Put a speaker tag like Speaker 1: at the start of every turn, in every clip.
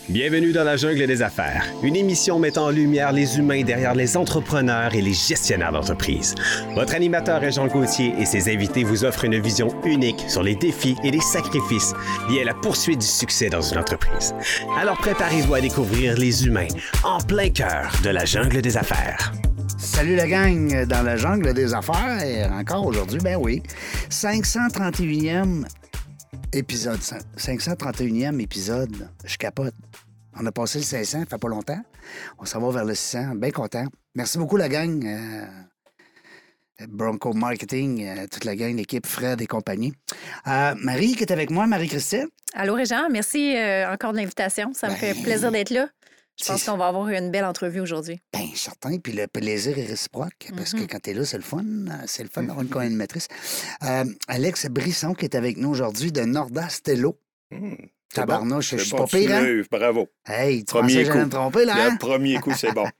Speaker 1: Bienvenue dans la jungle des affaires, une émission mettant en lumière les humains derrière les entrepreneurs et les gestionnaires d'entreprise. Votre animateur est Jean Gauthier et ses invités vous offrent une vision unique sur les défis et les sacrifices liés à la poursuite du succès dans une entreprise. Alors préparez-vous à découvrir les humains en plein cœur de la jungle des affaires.
Speaker 2: Salut la gang dans la jungle des affaires. Et encore aujourd'hui, ben oui, 531e épisode. 531e épisode. Je capote. On a passé le 500, ça fait pas longtemps. On s'en va vers le 600. Bien content. Merci beaucoup la gang. Bronco Marketing, toute la gang, l'équipe Fred et compagnie. Marie qui est avec moi, Marie-Christine.
Speaker 3: Allô, Régent. Merci encore de l'invitation. Ça me fait plaisir d'être là. Je pense qu'on va avoir une belle entrevue aujourd'hui.
Speaker 2: Bien, certain. Puis le plaisir est réciproque, parce que quand tu es là, c'est le fun. C'est le fun d'avoir une co-animatrice. Alex Brisson, qui est avec nous aujourd'hui, de Nordastello. Tabarnouche, je suis pas pire, hein?
Speaker 4: Bravo.
Speaker 2: Hey, tu pensais que j'allais me tromper, là, hein?
Speaker 4: Le premier coup, c'est bon.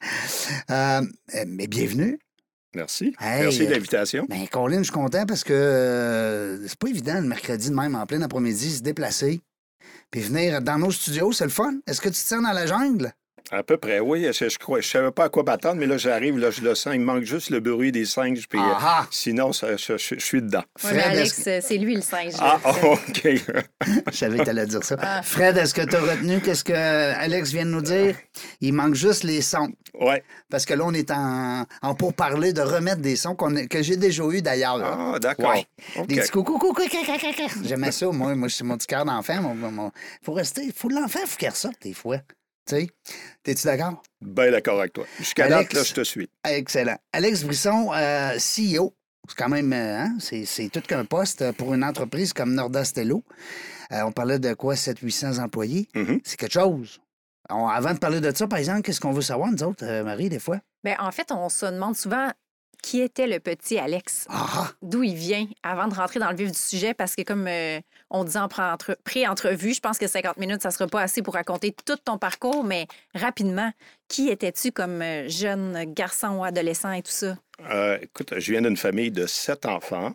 Speaker 2: Mais bienvenue.
Speaker 4: Merci.
Speaker 2: Hey,
Speaker 4: Merci de l'invitation.
Speaker 2: Bien, Colin, je suis content parce que c'est pas évident, le mercredi de même, en plein après-midi, se déplacer puis venir dans nos studios, c'est le fun. Est-ce que tu te sens dans la jungle?
Speaker 4: À peu près, oui. Je savais pas à quoi m'attendre, mais là, j'arrive, là, je le sens. Il me manque juste le bruit des singes, puis sinon, je suis dedans.
Speaker 3: Oui, mais Alex, c'est lui le singe.
Speaker 4: Ah, OK.
Speaker 2: Je savais que tu allais dire ça. Fred, est-ce que tu as retenu qu'est-ce que Alex vient de nous dire? Il manque juste les sons.
Speaker 4: Oui.
Speaker 2: Parce que là, on est en pourparler de remettre des sons que j'ai déjà eu d'ailleurs. Là.
Speaker 4: Ah, d'accord.
Speaker 2: Ouais.
Speaker 4: Okay.
Speaker 2: Des petits coucou. J'aimais ça, moi c'est mon petit cœur d'enfant. Faut rester, faut l'enfant, faut qu'il ressorte des fois. Tu sais, t'es-tu d'accord?
Speaker 4: Bien d'accord avec toi. Jusqu'à date, là, je te suis.
Speaker 2: Excellent. Alex Brisson, CEO. C'est quand même, c'est tout qu'un poste pour une entreprise comme Nordastello. On parlait de quoi, 700-800 employés?
Speaker 4: Mm-hmm.
Speaker 2: C'est quelque chose. Avant de parler de ça, par exemple, qu'est-ce qu'on veut savoir, nous autres, Marie, des fois?
Speaker 3: Bien, en fait, on se demande souvent qui était le petit Alex. D'où il vient, avant de rentrer dans le vif du sujet, parce que comme on dit en pré-entrevue, je pense que 50 minutes, ça ne sera pas assez pour raconter tout ton parcours, mais rapidement, qui étais-tu comme jeune garçon ou adolescent et tout ça?
Speaker 4: Écoute, je viens d'une famille de 7 enfants.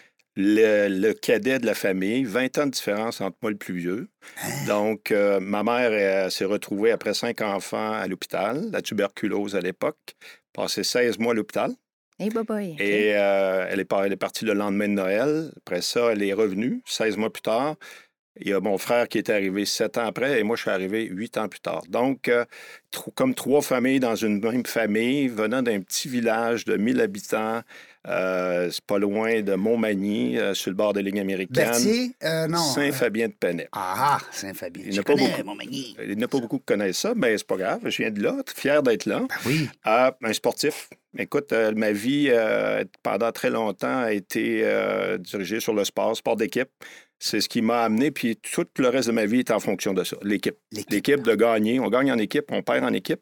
Speaker 4: Le cadet de la famille, 20 ans de différence entre moi et le plus vieux. Donc, ma mère s'est retrouvée après 5 enfants à l'hôpital, la tuberculose à l'époque, passé 16 mois à l'hôpital.
Speaker 3: Hey, okay.
Speaker 4: Et elle est partie le lendemain de Noël. Après ça, elle est revenue 16 mois plus tard. Il y a mon frère qui est arrivé 7 ans après et moi, je suis arrivé 8 ans plus tard. Donc, comme 3 familles dans une même famille, venant d'un petit village de 1000 habitants, c'est pas loin de Montmagny, sur le bord de la ligne américaine.
Speaker 2: Berthier? Non.
Speaker 4: Saint-Fabien-de-Pennet.
Speaker 2: Saint-Fabien.
Speaker 4: Il n'y en a pas beaucoup qui connaissent ça, mais c'est pas grave. Je viens de là, fier d'être là.
Speaker 2: Ben oui.
Speaker 4: Un sportif. Écoute, ma vie, pendant très longtemps, a été dirigée sur le sport d'équipe. C'est ce qui m'a amené, puis tout le reste de ma vie est en fonction de ça, l'équipe. L'équipe de gagner. On gagne en équipe, on perd en équipe.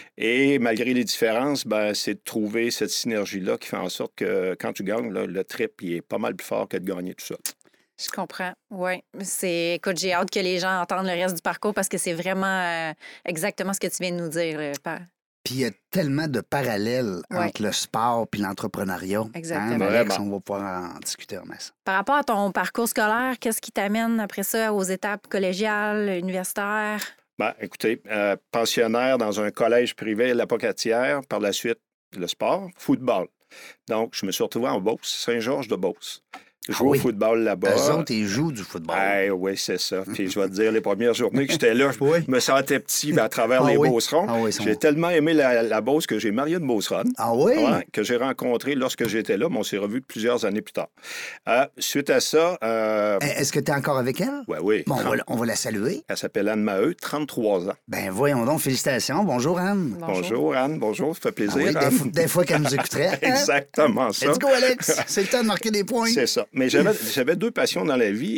Speaker 4: Et malgré les différences, c'est de trouver cette synergie-là qui fait en sorte que quand tu gagnes, là, le trip, il est pas mal plus fort que de gagner tout ça.
Speaker 3: Je comprends, oui. Écoute, j'ai hâte que les gens entendent le reste du parcours parce que c'est vraiment exactement ce que tu viens de nous dire.
Speaker 2: Puis il y a tellement de parallèles entre le sport et l'entrepreneuriat.
Speaker 3: Exactement.
Speaker 2: Alex, on va pouvoir en discuter en masse.
Speaker 3: Par rapport à ton parcours scolaire, qu'est-ce qui t'amène après ça aux étapes collégiales, universitaires?
Speaker 4: Écoutez, pensionnaire dans un collège privé à la Pocatière, par la suite, le sport, football. Donc, je me suis retrouvé en Beauce, Saint-Georges-de-Beauce. Je joue au football là-bas.
Speaker 2: Eux autres, ils jouent du football.
Speaker 4: Oui, c'est ça. Puis je vais te dire, les premières journées que j'étais là, je me sentais petit à travers les Beaucerons. J'ai tellement aimé la Beauce que j'ai marié une Beauceronne.
Speaker 2: Ah oui?
Speaker 4: Que j'ai rencontrée lorsque j'étais là, mais on s'est revus plusieurs années plus tard. Suite à ça...
Speaker 2: Est-ce que tu es encore avec elle?
Speaker 4: Oui.
Speaker 2: Bon, on va la saluer.
Speaker 4: Elle s'appelle Anne Maheu, 33 ans.
Speaker 2: Ben voyons donc, félicitations. Bonjour, Anne.
Speaker 4: Bonjour Anne, bonjour, ça fait plaisir.
Speaker 2: Des fois qu'elle nous écouterait.
Speaker 4: Exactement ça.
Speaker 2: Let's go, Alex. C'est le temps de marquer des points.
Speaker 4: C'est ça. Mais j'avais 2 passions dans la vie,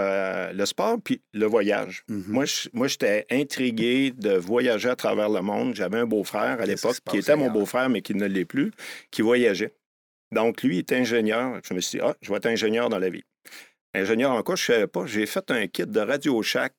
Speaker 4: le sport puis le voyage. Moi, j'étais intrigué de voyager à travers le monde. J'avais un beau-frère à l'époque, qui était mon beau-frère, mais qui ne l'est plus, qui voyageait. Donc, lui, il était ingénieur. Je me suis dit, je vais être ingénieur dans la vie. Ingénieur en quoi, je ne savais pas. J'ai fait un kit de Radio Shack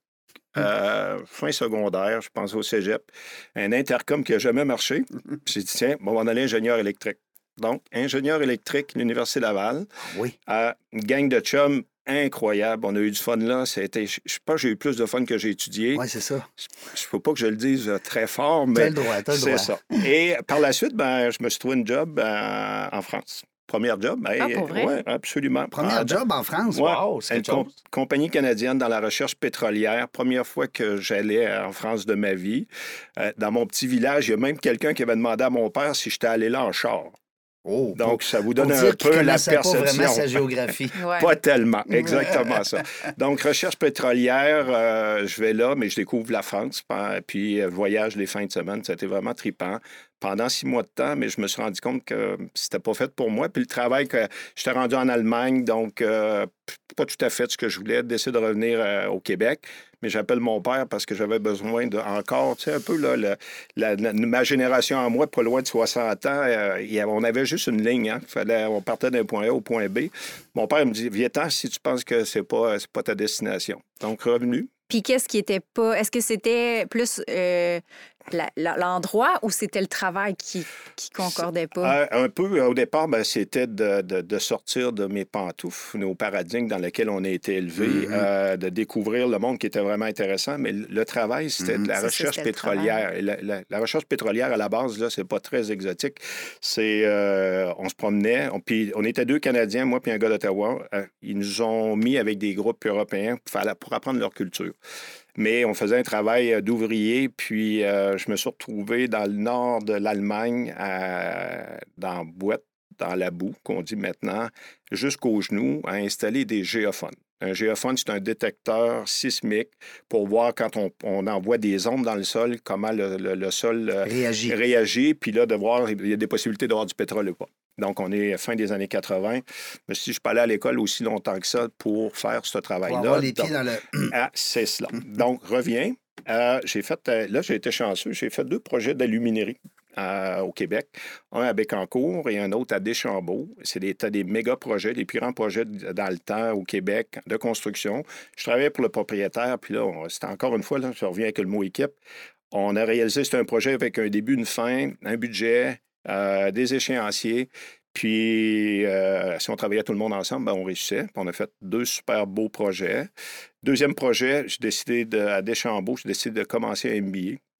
Speaker 4: fin secondaire, je pense au cégep. Un intercom qui n'a jamais marché. J'ai dit, tiens, on va aller ingénieur électrique. Donc, ingénieur électrique, l'Université Laval.
Speaker 2: Oui.
Speaker 4: Une gang de chums incroyable. On a eu du fun là. Je pense que j'ai eu plus de fun que j'ai étudié.
Speaker 2: Oui, c'est ça.
Speaker 4: Je ne faut pas que je le dise très fort, mais
Speaker 2: t'as le droit.
Speaker 4: C'est ça. Et par la suite, je me suis trouvé une job en France. Première job.
Speaker 3: Pour vrai?
Speaker 4: Oui, absolument.
Speaker 2: Première job en France?
Speaker 4: Ouais,
Speaker 2: Wow, c'est
Speaker 4: une compagnie canadienne dans la recherche pétrolière. Première fois que j'allais en France de ma vie. Dans mon petit village, il y a même quelqu'un qui avait demandé à mon père si j'étais allé là en char.
Speaker 2: Oh,
Speaker 4: donc, ça vous donne un peu la perception.
Speaker 2: Pas vraiment sa géographie.
Speaker 4: Pas tellement, exactement ça. Donc, recherche pétrolière, je vais là, mais je découvre la France. Puis, voyage les fins de semaine, c'était vraiment trippant. Pendant 6 mois de temps, mais je me suis rendu compte que c'était pas fait pour moi. Puis le travail que j'étais rendu en Allemagne, donc pas tout à fait ce que je voulais, décider de revenir au Québec. Mais j'appelle mon père parce que j'avais besoin de encore, tu sais, un peu là, ma génération à moi, pas loin de 60 ans, on avait juste une ligne. Hein? On partait d'un point A au point B. Mon père me dit, viens-t'en si tu penses que c'est pas ta destination. Donc, revenu.
Speaker 3: Puis qu'est-ce qui était pas... Est-ce que c'était plus l'endroit ou c'était le travail qui concordait pas?
Speaker 4: Un peu. Au départ, c'était de sortir de mes pantoufles, nos paradigmes dans lesquels on a été élevés, de découvrir le monde qui était vraiment intéressant. Mais le travail, c'était de la recherche pétrolière. Et la recherche pétrolière, à la base, là, c'est pas très exotique. C'est... on se promenait, puis on était 2 Canadiens, moi puis un gars d'Ottawa. Ils nous ont mis avec des groupes européens pour apprendre leur culture. Mais on faisait un travail d'ouvrier, puis je me suis retrouvé dans le nord de l'Allemagne, dans boîte, dans la boue, qu'on dit maintenant, jusqu'aux genoux, à installer des géophones. Un géophone, c'est un détecteur sismique pour voir quand on envoie des ondes dans le sol, comment le sol réagit, puis là, de voir, il y a des possibilités d'avoir du pétrole ou pas. Donc, on est fin des années 80. Mais si je suis pas allé à l'école aussi longtemps que ça pour faire ce travail-là.
Speaker 2: Pour avoir les pieds dans le...
Speaker 4: c'est cela. Donc, reviens. J'ai été chanceux. J'ai fait 2 projets d'aluminerie au Québec. Un à Bécancour et un autre à Deschambault. C'était des méga projets, les plus grands projets dans le temps au Québec de construction. Je travaillais pour le propriétaire. Puis là, c'était encore une fois, là, je reviens avec le mot équipe. On a réalisé, c'était un projet avec un début, une fin, un budget, des échéanciers. Puis, si on travaillait tout le monde ensemble, on réussissait. Puis on a fait 2 super beaux projets. Deuxième projet, à Deschambault, j'ai décidé de commencer un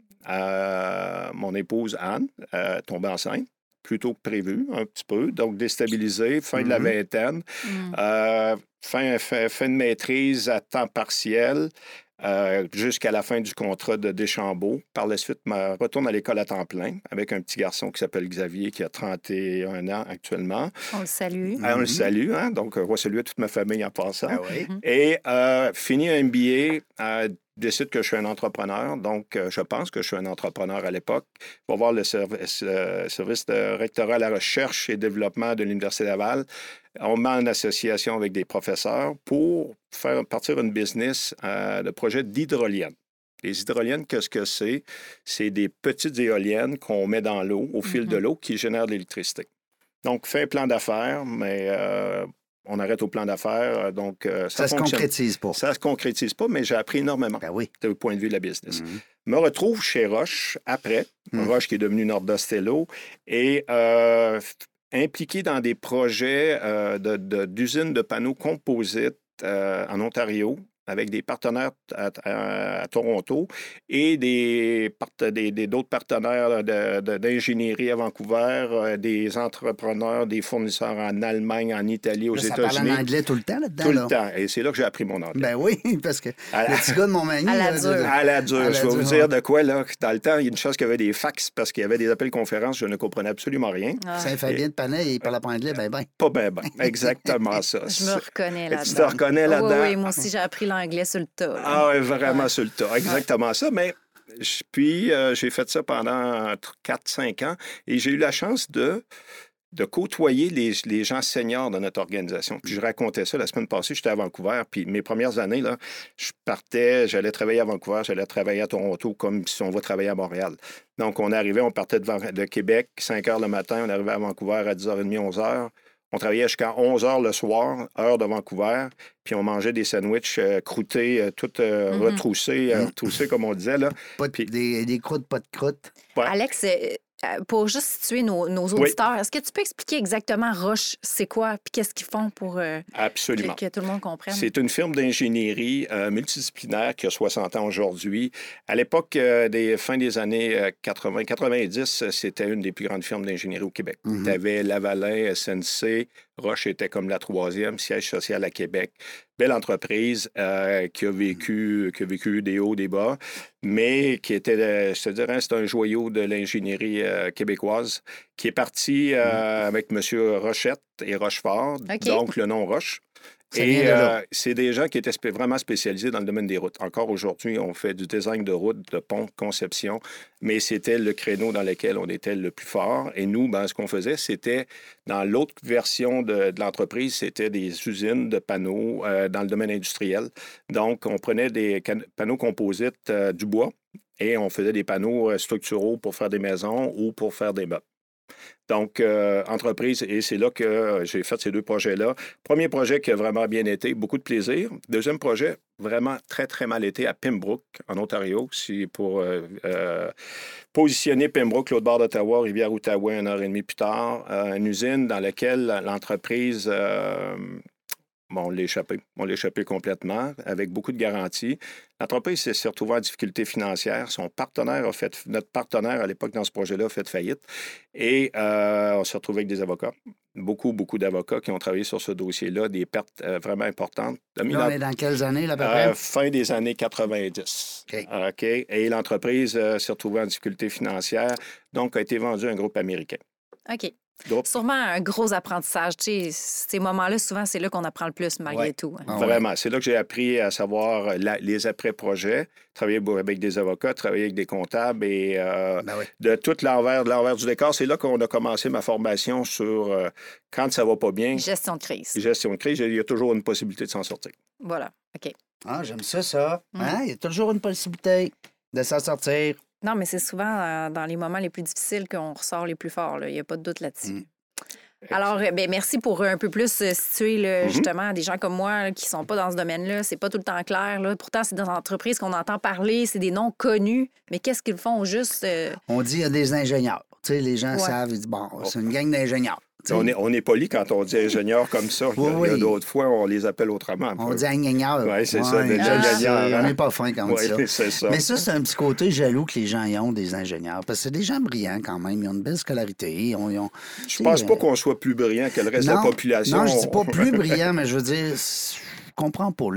Speaker 4: MBA. Mon épouse, Anne, tombée enceinte, plus tôt que prévu, un petit peu. Donc, déstabilisée, fin de la vingtaine. Fin de maîtrise à temps partiel. Jusqu'à la fin du contrat de Deschambault. Par la suite, je retourne à l'école à temps plein avec un petit garçon qui s'appelle Xavier, qui a 31 ans actuellement.
Speaker 3: On le salue.
Speaker 4: On le salue, hein? Donc, on va saluer toute ma famille en passant.
Speaker 2: Ah oui.
Speaker 4: Et fini un MBA, décide que je suis un entrepreneur. Donc, je pense que je suis un entrepreneur à l'époque. Je vais voir le service de rectorat à la recherche et développement de l'Université Laval. On met en association avec des professeurs pour faire partir une business de projet d'hydroliennes. Les hydroliennes, qu'est-ce que c'est? C'est des petites éoliennes qu'on met dans l'eau, au fil de l'eau, qui génèrent de l'électricité. Donc, fait un plan d'affaires, mais on arrête au plan d'affaires. Donc,
Speaker 2: ça se concrétise pas.
Speaker 4: Ça se concrétise pas, mais j'ai appris énormément du point de vue de la business. Me retrouve chez Roche après, Roche qui est devenu Nordostello, et impliqué dans des projets d'usines de panneaux composites en Ontario, avec des partenaires à Toronto et d'autres partenaires d'ingénierie à Vancouver, des entrepreneurs, des fournisseurs en Allemagne, en Italie, aux États-Unis.
Speaker 2: Ça parle en anglais tout le temps là-dedans?
Speaker 4: Tout le temps. Et c'est là que j'ai appris mon anglais.
Speaker 2: Ben oui, parce que le petit gars de Montmagny...
Speaker 3: À la dure.
Speaker 4: Je vais vous dire de quoi, là. Dans le temps, il y a une chose qu'il y avait des fax parce qu'il y avait des appels conférences, je ne comprenais absolument rien.
Speaker 2: Saint-Fabien de Panay, il parlait pas anglais, ben.
Speaker 4: Pas ben. Exactement ça.
Speaker 3: Je me reconnais là-dedans.
Speaker 4: Tu te reconnais là-dedans?
Speaker 3: Oui, moi aussi, j'ai appris l'anglais sur le tas. Là.
Speaker 4: Ah oui, vraiment sur le tas. Exactement ça. Mais puis, j'ai fait ça pendant 4-5 ans et j'ai eu la chance de côtoyer les gens seniors de notre organisation. Puis je racontais ça la semaine passée, j'étais à Vancouver, puis mes premières années, là, j'allais travailler à Vancouver, j'allais travailler à Toronto comme si on va travailler à Montréal. Donc, on partait de Québec, 5 heures le matin, on arrivait à Vancouver à 10h30, 11h. On travaillait jusqu'à 11 h le soir, heure de Vancouver, puis on mangeait des sandwichs croûtés, tout retroussés, retroussés comme on disait. Là.
Speaker 2: Des croûtes, pas de croûtes.
Speaker 3: Ouais. Alex, pour juste situer nos auditeurs, est-ce que tu peux expliquer exactement Roche, c'est quoi, puis qu'est-ce qu'ils font pour
Speaker 4: Absolument.
Speaker 3: Que tout le monde comprenne?
Speaker 4: C'est une firme d'ingénierie multidisciplinaire qui a 60 ans aujourd'hui. À l'époque des fins des années 80-90, c'était une des plus grandes firmes d'ingénierie au Québec. Tu avais Lavalin, SNC, Roche était comme la troisième, siège social à Québec. Belle entreprise qui a vécu des hauts, des bas, mais qui était, je te dirais, c'est un joyau de l'ingénierie québécoise qui est parti avec M. Rochette et Rochefort, donc le nom Roche. Et c'est des gens qui étaient vraiment spécialisés dans le domaine des routes. Encore aujourd'hui, on fait du design de routes, de ponts, de conception, mais c'était le créneau dans lequel on était le plus fort. Et nous, ce qu'on faisait, c'était, dans l'autre version de l'entreprise, c'était des usines de panneaux dans le domaine industriel. Donc, on prenait des panneaux composites du bois et on faisait des panneaux structuraux pour faire des maisons ou pour faire des meubles. Donc, entreprise, et c'est là que j'ai fait ces deux projets-là. Premier projet qui a vraiment bien été, beaucoup de plaisir. Deuxième projet, vraiment très, très mal été à Pembroke, en Ontario. C'est pour positionner Pembroke, l'autre bord d'Ottawa, Rivière-Outaouais, 1h30 plus tard, une usine dans laquelle l'entreprise... on l'a échappé complètement, avec beaucoup de garanties. L'entreprise s'est retrouvée en difficulté financière. Notre partenaire à l'époque dans ce projet-là a fait faillite. Et on s'est retrouvé avec des avocats. Beaucoup d'avocats qui ont travaillé sur ce dossier-là, des pertes vraiment importantes.
Speaker 2: Là, on est dans quelles années, là, à peu près?
Speaker 4: Fin des années 90. OK. Et l'entreprise s'est retrouvée en difficulté financière, donc a été vendue à un groupe américain.
Speaker 3: OK. Sûrement un gros apprentissage. Tu sais, ces moments-là, souvent, c'est là qu'on apprend le plus, malgré tout.
Speaker 4: Vraiment. C'est là que j'ai appris à savoir les après-projets, travailler avec des avocats, travailler avec des comptables et de tout l'envers du décor. C'est là qu'on a commencé ma formation sur quand ça va pas bien.
Speaker 3: Gestion de crise.
Speaker 4: Gestion de crise, il y a toujours une possibilité de s'en sortir.
Speaker 3: Voilà. OK.
Speaker 2: Ah, j'aime ça. Hein? Il y a toujours une possibilité de s'en sortir.
Speaker 3: Non, mais c'est souvent dans les moments les plus difficiles qu'on ressort les plus forts. Il n'y a pas de doute là-dessus. Alors, merci pour un peu plus situer justement des gens comme moi qui ne sont pas dans ce domaine-là. C'est pas tout le temps clair. Là. Pourtant, c'est dans des entreprises qu'on entend parler, c'est des noms connus. Mais qu'est-ce qu'ils font juste?
Speaker 2: On dit qu'il y a des ingénieurs. Tu sais, les gens savent, ils disent, c'est une gang d'ingénieurs.
Speaker 4: On est poli quand on dit ingénieur comme ça. Il y a d'autres fois, on les appelle autrement.
Speaker 2: On dit ingénieur.
Speaker 4: Oui, c'est ça, des ingénieurs.
Speaker 2: On n'est pas fin quand on dit ça.
Speaker 4: C'est ça.
Speaker 2: Mais ça, c'est un petit côté jaloux que les gens y ont des ingénieurs. Parce que c'est des gens brillants quand même. Ils ont une belle scolarité.
Speaker 4: Je pense pas qu'on soit plus brillant que le reste de la population.
Speaker 2: Non, je dis pas plus brillant, mais je veux dire, je comprends pas.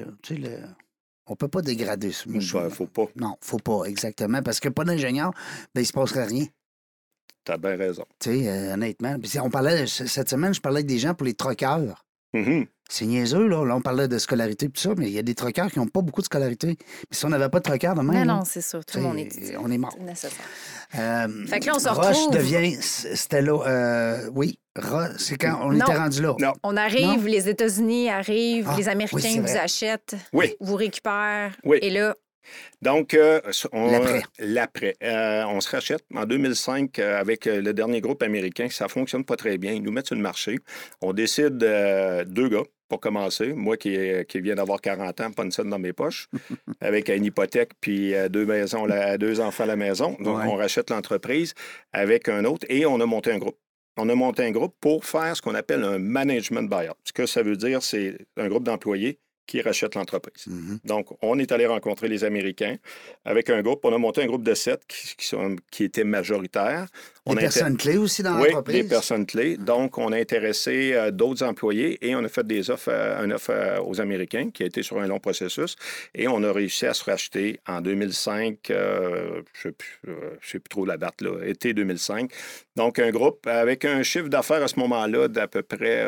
Speaker 2: On peut pas dégrader ça.
Speaker 4: Faut pas.
Speaker 2: Non, faut pas, exactement. Parce que pas d'ingénieur, il se passerait rien.
Speaker 4: T'as bien raison.
Speaker 2: Tu sais, honnêtement. Puis cette semaine, je parlais avec des gens pour les troqueurs.
Speaker 4: Mm-hmm.
Speaker 2: C'est niaiseux, là. Là, on parlait de scolarité et tout ça, mais il y a des troqueurs qui n'ont pas beaucoup de scolarité. Mais si on n'avait pas de troqueurs de même...
Speaker 3: Mais non, c'est sûr. Tout le monde est...
Speaker 2: On est mort.
Speaker 3: C'est nécessaire. Fait que là, on se
Speaker 2: Roche
Speaker 3: retrouve...
Speaker 2: devient... C'était là... oui. C'est quand on était rendu là.
Speaker 4: Non.
Speaker 3: On arrive, les États-Unis arrivent, les Américains vous achètent, vous récupèrent.
Speaker 4: Oui.
Speaker 3: Et là...
Speaker 4: Donc, l'après. On se rachète en 2005 avec le dernier groupe américain. Ça ne fonctionne pas très bien. Ils nous mettent sur le marché. On décide 2 gars pour commencer. Moi qui viens d'avoir 40 ans, pas une scène dans mes poches, avec une hypothèque puis 2 enfants à la maison. Donc, on rachète l'entreprise avec un autre et on a monté un groupe. On a monté un groupe pour faire ce qu'on appelle un management buyout. Ce que ça veut dire, c'est un groupe d'employés qui rachète l'entreprise. Donc, on est allé rencontrer les Américains avec un groupe. On a monté un groupe de 7 qui était majoritaire.
Speaker 2: Des personnes clés aussi dans l'entreprise?
Speaker 4: Oui, des personnes clés. Donc, on a intéressé d'autres employés et on a fait une offre aux Américains qui a été sur un long processus et on a réussi à se racheter en 2005, je ne sais plus trop la date, là, été 2005. Donc, un groupe avec un chiffre d'affaires à ce moment-là d'à peu près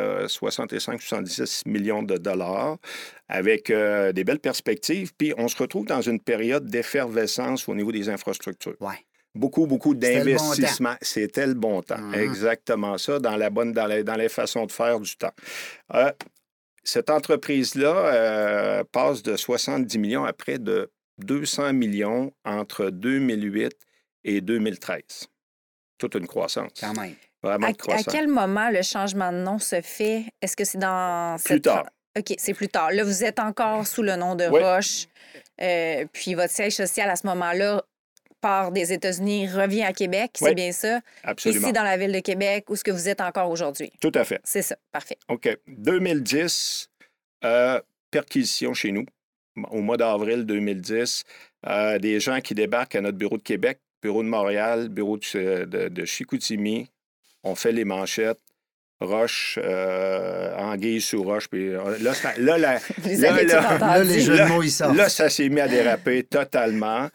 Speaker 4: 65-70 millions de dollars avec des belles perspectives. Puis, on se retrouve dans une période d'effervescence au niveau des infrastructures.
Speaker 2: Oui.
Speaker 4: Beaucoup d'investissements. C'était le bon temps. Exactement ça, dans les façons de faire du temps. Cette entreprise-là passe de 70 millions à près de 200 millions entre 2008 et 2013. Toute une croissance.
Speaker 2: Quand même.
Speaker 3: Vraiment une croissance. À quel moment le changement de nom se fait? Est-ce que c'est dans...
Speaker 4: Plus tard.
Speaker 3: OK, c'est plus tard. Là, vous êtes encore sous le nom de Roche. Puis votre siège social, à ce moment-là, part des États-Unis, revient à Québec,
Speaker 4: Oui,
Speaker 3: c'est bien ça?
Speaker 4: absolument.
Speaker 3: Ici, dans la ville de Québec, où est-ce que vous êtes encore aujourd'hui?
Speaker 4: Tout à fait.
Speaker 3: C'est ça, parfait.
Speaker 4: OK. 2010, perquisition chez nous. Au mois d'avril 2010, des gens qui débarquent à notre bureau de Québec, bureau de Montréal, bureau de Chicoutimi. On fait les manchettes. Roche, anguille sous roche. Puis là,
Speaker 2: les jeux de mots, ils sortent.
Speaker 4: Là, ça s'est mis à déraper totalement.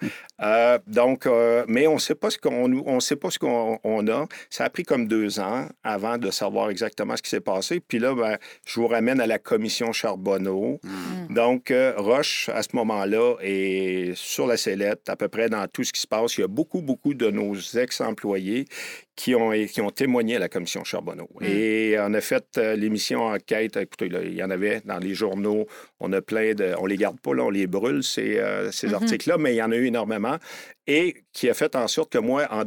Speaker 4: Mais on ne sait pas ce qu'on a. Ça a pris comme 2 ans avant de savoir exactement ce qui s'est passé. Puis là, je vous ramène à la commission Charbonneau. Donc, Roche, à ce moment-là, est sur la sellette, à peu près dans tout ce qui se passe. Il y a beaucoup, beaucoup de nos ex-employés qui ont témoigné à la commission Charbonneau. Et on a fait l'émission Enquête. Écoutez, là, il y en avait dans les journaux. On a plein de... On les garde pas, là, on les brûle, ces articles-là, mais il y en a eu énormément. Et qui a fait en sorte que moi, en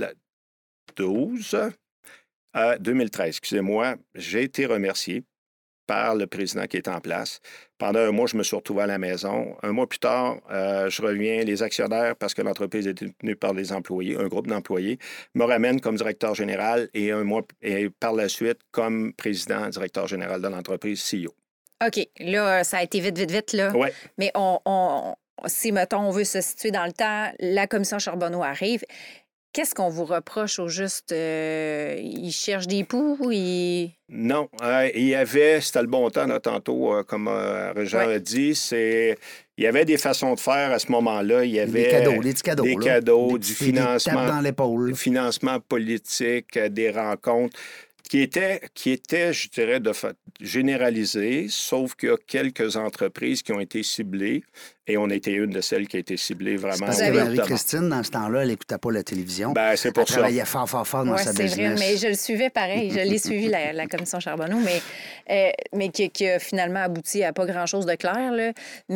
Speaker 4: 2013, excusez-moi, j'ai été remercié par le président qui est en place. Pendant 1 mois, je me suis retrouvé à la maison. 1 mois plus tard, je reviens, les actionnaires, parce que l'entreprise est tenue par des employés, un groupe d'employés, me ramènent comme directeur général et 1 mois et par la suite comme président, directeur général de l'entreprise, CEO.
Speaker 3: OK. Là, ça a été vite, là.
Speaker 4: Oui.
Speaker 3: Mais si, mettons, on veut se situer dans le temps, la commission Charbonneau arrive. Qu'est-ce qu'on vous reproche au juste? Ils cherchent des poux?
Speaker 4: Non. Il y avait, c'était le bon temps, là, tantôt, comme Régent a dit, il y avait des façons de faire à ce moment-là. Il y avait
Speaker 2: des petits cadeaux.
Speaker 4: Des cadeaux, du
Speaker 2: financement. Dans l'épaule.
Speaker 4: Du financement politique, des rencontres qui étaient, je dirais, généralisées, sauf qu'il y a quelques entreprises qui ont été ciblées. Et on était une de celles qui a été ciblée vraiment.
Speaker 2: Parce que Marie-Christine, dans ce temps-là, elle n'écoutait pas la télévision.
Speaker 4: C'est pour ça.
Speaker 2: Elle travaillait fort dans sa business.
Speaker 3: C'est vrai, mais je le suivais pareil. Je l'ai suivi, la commission Charbonneau, mais qui a finalement abouti à pas grand-chose de clair. Là.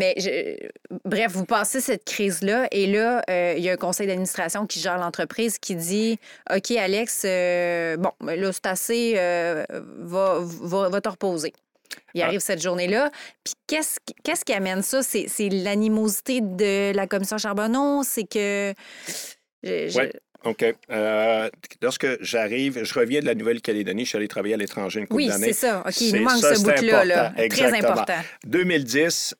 Speaker 3: Bref, vous passez cette crise-là et là, il y a un conseil d'administration qui gère l'entreprise qui dit « OK, Alex, là, c'est assez, va te reposer. » Il arrive cette journée-là. Puis qu'est-ce qui amène ça? C'est l'animosité de la commission Charbonneau? C'est que...
Speaker 4: Oui, OK. Lorsque j'arrive, je reviens de la Nouvelle-Calédonie. Je suis allé travailler à l'étranger une couple d'années.
Speaker 3: Oui, c'est ça. OK, il nous manque ce bout-là. Là. Très important.
Speaker 4: 2010,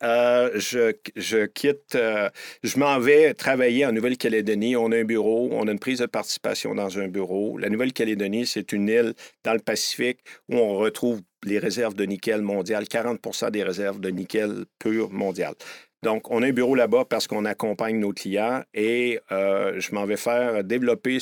Speaker 4: je quitte... je m'en vais travailler en Nouvelle-Calédonie. On a un bureau. On a une prise de participation dans un bureau. La Nouvelle-Calédonie, c'est une île dans le Pacifique où on retrouve les réserves de nickel mondiales, 40 des réserves de nickel pur mondiales. Donc, on a un bureau là-bas parce qu'on accompagne nos clients et je m'en vais faire développer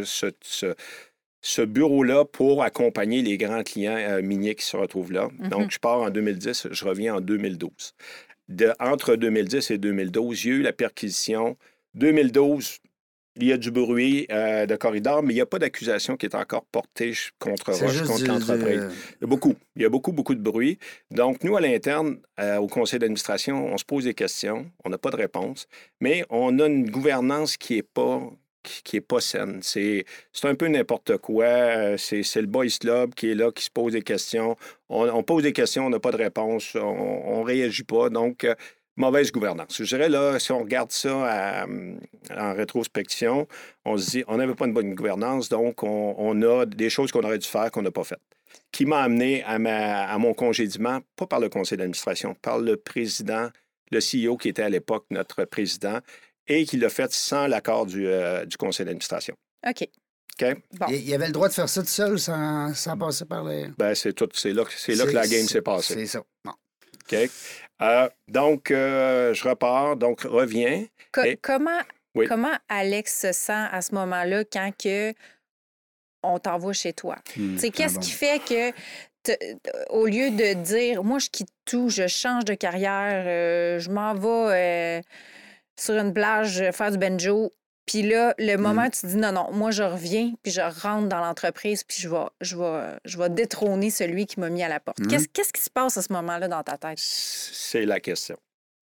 Speaker 4: ce bureau-là pour accompagner les grands clients miniers qui se retrouvent là. Donc, je pars en 2010, je reviens en 2012. Entre 2010 et 2012, il y a eu la perquisition. 2012, il y a du bruit de corridor, mais il n'y a pas d'accusation qui est encore portée contre Roche, contre l'entreprise. Il y a beaucoup de bruit. Donc, nous, à l'interne, au conseil d'administration, on se pose des questions, on n'a pas de réponse, mais on a une gouvernance qui n'est pas saine. C'est un peu n'importe quoi. C'est le boys club qui est là, qui se pose des questions. On pose des questions, on n'a pas de réponse, on ne réagit pas. Donc, mauvaise gouvernance. Je dirais, là, si on regarde ça en rétrospection, on se dit, on n'avait pas une bonne gouvernance, donc on a des choses qu'on aurait dû faire qu'on n'a pas faites. Qui m'a amené à mon congédiement, pas par le conseil d'administration, par le président, le CEO qui était à l'époque notre président, et qui l'a fait sans l'accord du conseil d'administration.
Speaker 3: OK.
Speaker 4: OK?
Speaker 2: Bon. Il avait le droit de faire ça tout seul sans passer par les...
Speaker 4: C'est là que la game s'est passée.
Speaker 2: C'est ça. Bon.
Speaker 4: OK? Donc, je repars, donc reviens.
Speaker 3: Comment Alex se sent à ce moment-là quand on t'envoie chez toi? Qu'est-ce qui fait que, au lieu de dire, moi, je quitte tout, je change de carrière, je m'en vais sur une plage faire du banjo, puis là, le moment où tu dis, non, moi, je reviens, puis je rentre dans l'entreprise, puis je vais détrôner celui qui m'a mis à la porte. Qu'est-ce qui se passe à ce moment-là dans ta tête?
Speaker 4: C'est la question.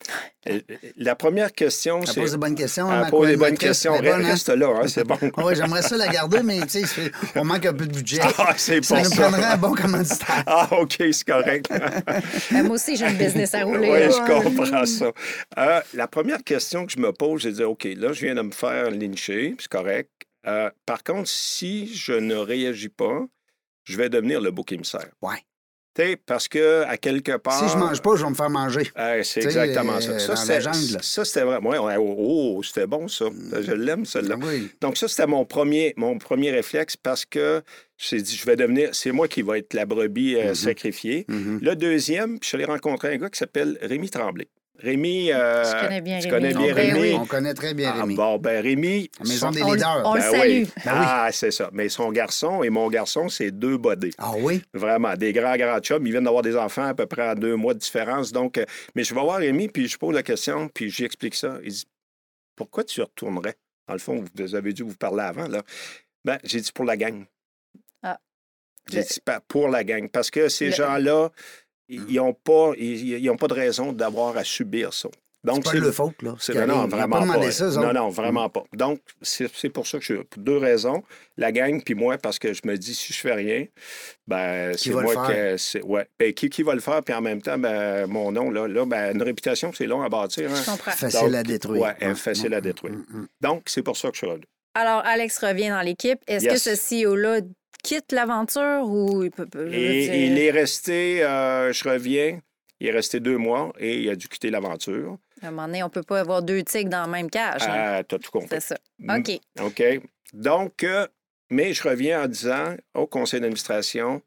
Speaker 4: La première question,
Speaker 2: Elle
Speaker 4: c'est...
Speaker 2: pose des bonnes questions.
Speaker 4: Elle pose des bonnes questions. Reste là, hein, c'est bon.
Speaker 2: Oui, j'aimerais ça la garder, mais tu sais, on manque un peu de budget.
Speaker 4: Ah, c'est
Speaker 2: ça
Speaker 4: pour
Speaker 2: nous
Speaker 4: ça.
Speaker 2: prendrait un bon commanditaire.
Speaker 4: Ah, OK, c'est correct.
Speaker 3: Moi aussi, j'ai une business à rouler.
Speaker 4: Oui,
Speaker 3: là.
Speaker 4: je comprends ça. La première question que je me pose, j'ai dit, OK, là, je viens de me faire lyncher, c'est correct. Par contre, si je ne réagis pas, je vais devenir le bouc émissaire.
Speaker 2: Oui.
Speaker 4: Parce que, à quelque part...
Speaker 2: Si je mange pas, je vais me faire manger.
Speaker 4: c'est exactement ça.
Speaker 2: Dans la jungle.
Speaker 4: Ça, c'était vrai. Oh, c'était bon, ça. Je l'aime, celle-là.
Speaker 2: Oui.
Speaker 4: Donc, ça, c'était mon premier réflexe parce que j'ai dit, je vais devenir... C'est moi qui vais être la brebis sacrifiée. Le deuxième, puis je suis allé rencontrer un gars qui s'appelle Rémi Tremblay. Rémi,
Speaker 3: Je connais bien
Speaker 4: tu
Speaker 3: Rémi.
Speaker 4: connais bien
Speaker 3: Ben
Speaker 4: Rémi?
Speaker 3: oui.
Speaker 2: On connaît très bien Rémi.
Speaker 4: Bon, Rémi...
Speaker 2: La maison des leaders.
Speaker 3: On le
Speaker 4: Ben
Speaker 3: salue.
Speaker 4: oui. Ah, c'est ça. Mais son garçon et mon garçon, c'est deux bodés.
Speaker 2: Ah oui?
Speaker 4: Vraiment, des grands chums. Ils viennent d'avoir des enfants à peu près à 2 mois de différence. Donc, mais je vais voir Rémi, puis je pose la question, puis j'explique ça. Il dit, pourquoi tu retournerais? Dans le fond, vous avez dû vous parler avant, là. Ben, j'ai dit pour la gang.
Speaker 3: Ah.
Speaker 4: J'ai dit pour la gang. Parce que ces gens-là, ils n'ont pas de raison d'avoir à subir ça. Donc,
Speaker 2: C'est pas de leur faute, là.
Speaker 4: Non, vraiment pas.
Speaker 2: Ça,
Speaker 4: Non, vraiment pas. Donc, c'est pour ça que pour 2 raisons. La gang, puis moi, parce que je me dis, si je fais rien, ben c'est moi qui... Ouais. Ben, qui va le faire? Puis en même temps, ben, mon nom, là ben, une réputation, c'est long à bâtir. Hein?
Speaker 3: Je comprends.
Speaker 2: Facile à détruire.
Speaker 4: Oui, facile à détruire. Donc, c'est pour ça que je suis revenu.
Speaker 3: Alors, Alex revient dans l'équipe. Est-ce que ce CEO-là quitte l'aventure ou il peut...
Speaker 4: Il est resté, je reviens, il est resté 2 mois et il a dû quitter l'aventure.
Speaker 3: À un moment donné, on ne peut pas avoir 2 tigres dans la même cage. Hein?
Speaker 4: T'as tout compris.
Speaker 3: C'est ça. OK.
Speaker 4: OK. Donc, mais je reviens en disant au conseil d'administration,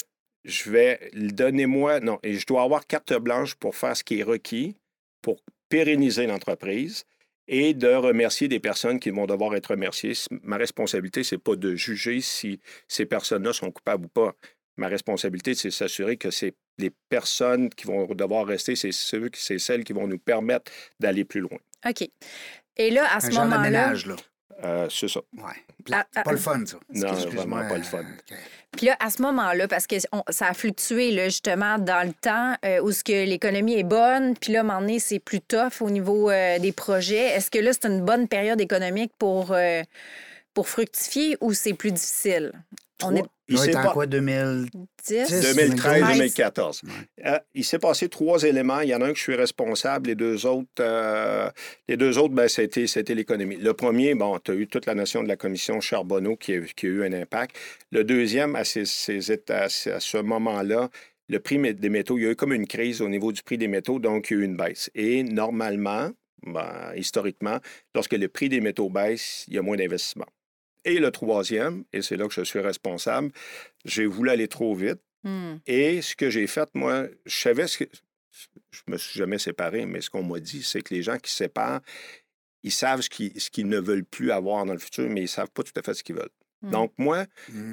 Speaker 4: non, et je dois avoir carte blanche pour faire ce qui est requis pour pérenniser l'entreprise et de remercier des personnes qui vont devoir être remerciées. Ma responsabilité, c'est pas de juger si ces personnes-là sont coupables ou pas. Ma responsabilité, c'est de s'assurer que c'est les personnes qui vont devoir rester, c'est celles qui vont nous permettre d'aller plus loin.
Speaker 3: OK. Et là, à ce moment-là...
Speaker 2: Ménage, là.
Speaker 4: C'est ça.
Speaker 2: Ouais. Pas le fun, ça.
Speaker 4: Non, vraiment pas le fun.
Speaker 2: Okay.
Speaker 3: Puis là, à ce moment-là, parce que ça a fluctué là, justement dans le temps où ce que l'économie est bonne, puis là, à un moment donné, c'est plus tough au niveau des projets. Est-ce que là, c'est une bonne période économique pour fructifier ou c'est plus difficile?
Speaker 2: Il s'est en quoi, 2010?
Speaker 4: 2013-2014. Il s'est passé 3 éléments. Il y en a un que je suis responsable. Les deux autres, ben, c'était l'économie. Le premier, bon, tu as eu toute la notion de la commission Charbonneau qui a eu un impact. Le deuxième, à ce moment-là, le prix des métaux, il y a eu comme une crise au niveau du prix des métaux, donc il y a eu une baisse. Et normalement, historiquement, lorsque le prix des métaux baisse, il y a moins d'investissement. Et le troisième, et c'est là que je suis responsable, j'ai voulu aller trop vite. Et ce que j'ai fait, moi, je savais je me suis jamais séparé, mais ce qu'on m'a dit, c'est que les gens qui se séparent, ils savent ce qu'ils ne veulent plus avoir dans le futur, mais ils ne savent pas tout à fait ce qu'ils veulent. Donc, moi,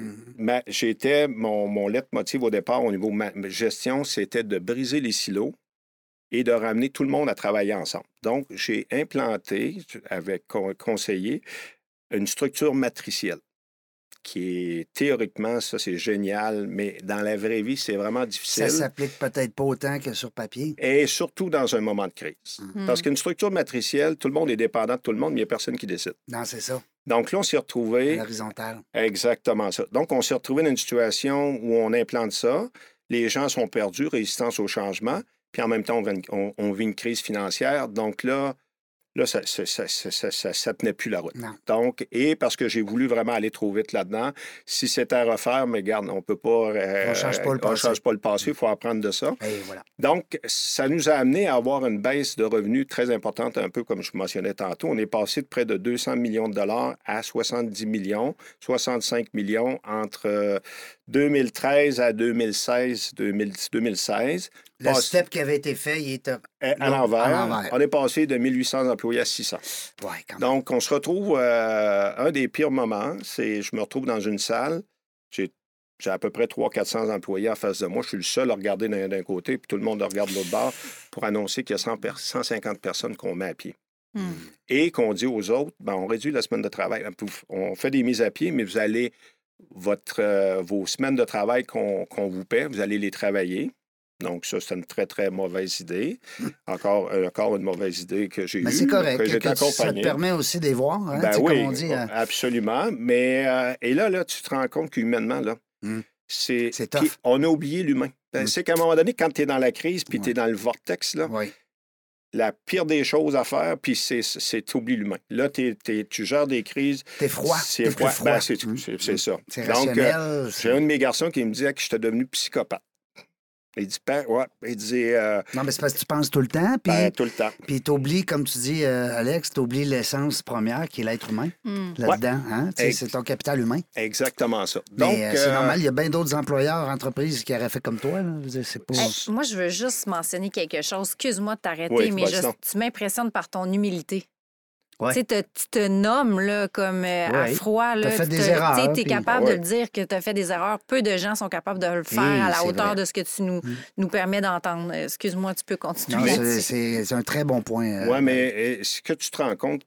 Speaker 4: mon leitmotiv au départ au niveau de ma gestion, c'était de briser les silos et de ramener tout le monde à travailler ensemble. Donc, j'ai implanté, avec conseiller, une structure matricielle qui est théoriquement, ça c'est génial, mais dans la vraie vie, c'est vraiment difficile.
Speaker 2: Ça s'applique peut-être pas autant que sur papier.
Speaker 4: Et surtout dans un moment de crise. Parce qu'une structure matricielle, tout le monde est dépendant de tout le monde, mais il n'y a personne qui décide.
Speaker 2: Non, c'est ça.
Speaker 4: Donc là, on s'est retrouvé...
Speaker 2: L'horizontale. Exactement
Speaker 4: ça. Donc, on s'est retrouvé dans une situation où on implante ça, les gens sont perdus, résistance au changement, puis en même temps, on vit une crise financière. Donc là, ça tenait plus la route.
Speaker 2: Non.
Speaker 4: Donc, et parce que j'ai voulu vraiment aller trop vite là-dedans, si c'était à refaire, mais regarde, on peut pas...
Speaker 2: on ne change pas le passé.
Speaker 4: On change pas le passé, il faut apprendre de ça.
Speaker 2: Et voilà.
Speaker 4: Donc, ça nous a amené à avoir une baisse de revenus très importante, un peu comme je mentionnais tantôt. On est passé de près de 200 millions de dollars à 70 millions, 65 millions entre 2013 à 2016.
Speaker 2: Le step qui avait été fait, il était
Speaker 4: à l'envers. On est passé de 1800 employés à 600.
Speaker 2: Ouais, quand même.
Speaker 4: Donc, on se retrouve un des pires moments, c'est je me retrouve dans une salle, j'ai à peu près 300-400 employés en face de moi. Je suis le seul à regarder d'un côté, puis tout le monde regarde de l'autre bord pour annoncer qu'il y a 150 personnes qu'on met à pied. Et qu'on dit aux autres, ben, on réduit la semaine de travail. On fait des mises à pied, mais vous allez, vos semaines de travail qu'on vous paie, vous allez les travailler. Donc, ça, c'est une très, très mauvaise idée. Encore une mauvaise idée que j'ai eue.
Speaker 2: Mais c'est correct.
Speaker 4: Que j'ai accompagné.
Speaker 2: Ça te permet aussi de les voir, hein,
Speaker 4: ben oui,
Speaker 2: comme on dit.
Speaker 4: Absolument. Mais, et là, tu te rends compte qu'humainement, là, c'est tough. Puis, on a oublié l'humain. C'est qu'à un moment donné, quand tu es dans la crise, puis tu es dans le vortex, là, la pire des choses à faire, puis c'est t'oublies l'humain. Là, tu gères des crises.
Speaker 2: T'es froid.
Speaker 4: C'est froid. Ben, c'est ça.
Speaker 2: C'est
Speaker 4: Donc,
Speaker 2: rationnel.
Speaker 4: j'ai un de mes garçons qui me disait que j'étais devenu psychopathe. Il dit, il dit...
Speaker 2: non, mais c'est parce que tu penses tout le temps. Puis,
Speaker 4: tout le temps.
Speaker 2: Puis t'oublies, comme tu dis, Alex, t'oublies l'essence première qui est l'être humain là-dedans. Hein? C'est ton capital humain.
Speaker 4: Exactement ça.
Speaker 2: Donc, c'est normal. Il y a bien d'autres employeurs, entreprises qui auraient fait comme toi. Là. C'est pas...
Speaker 3: moi, je veux juste mentionner quelque chose. Excuse-moi de t'arrêter, mais tu m'impressionnes par ton humilité. Ouais. Tu te nommes là, comme à froid. Tu as fait des erreurs. Tu es capable de le dire que tu as fait des erreurs. Peu de gens sont capables de le faire à la hauteur de ce que tu nous permets d'entendre. Excuse-moi, tu peux continuer.
Speaker 2: C'est un très bon point.
Speaker 4: Oui, mais ce que tu te rends compte,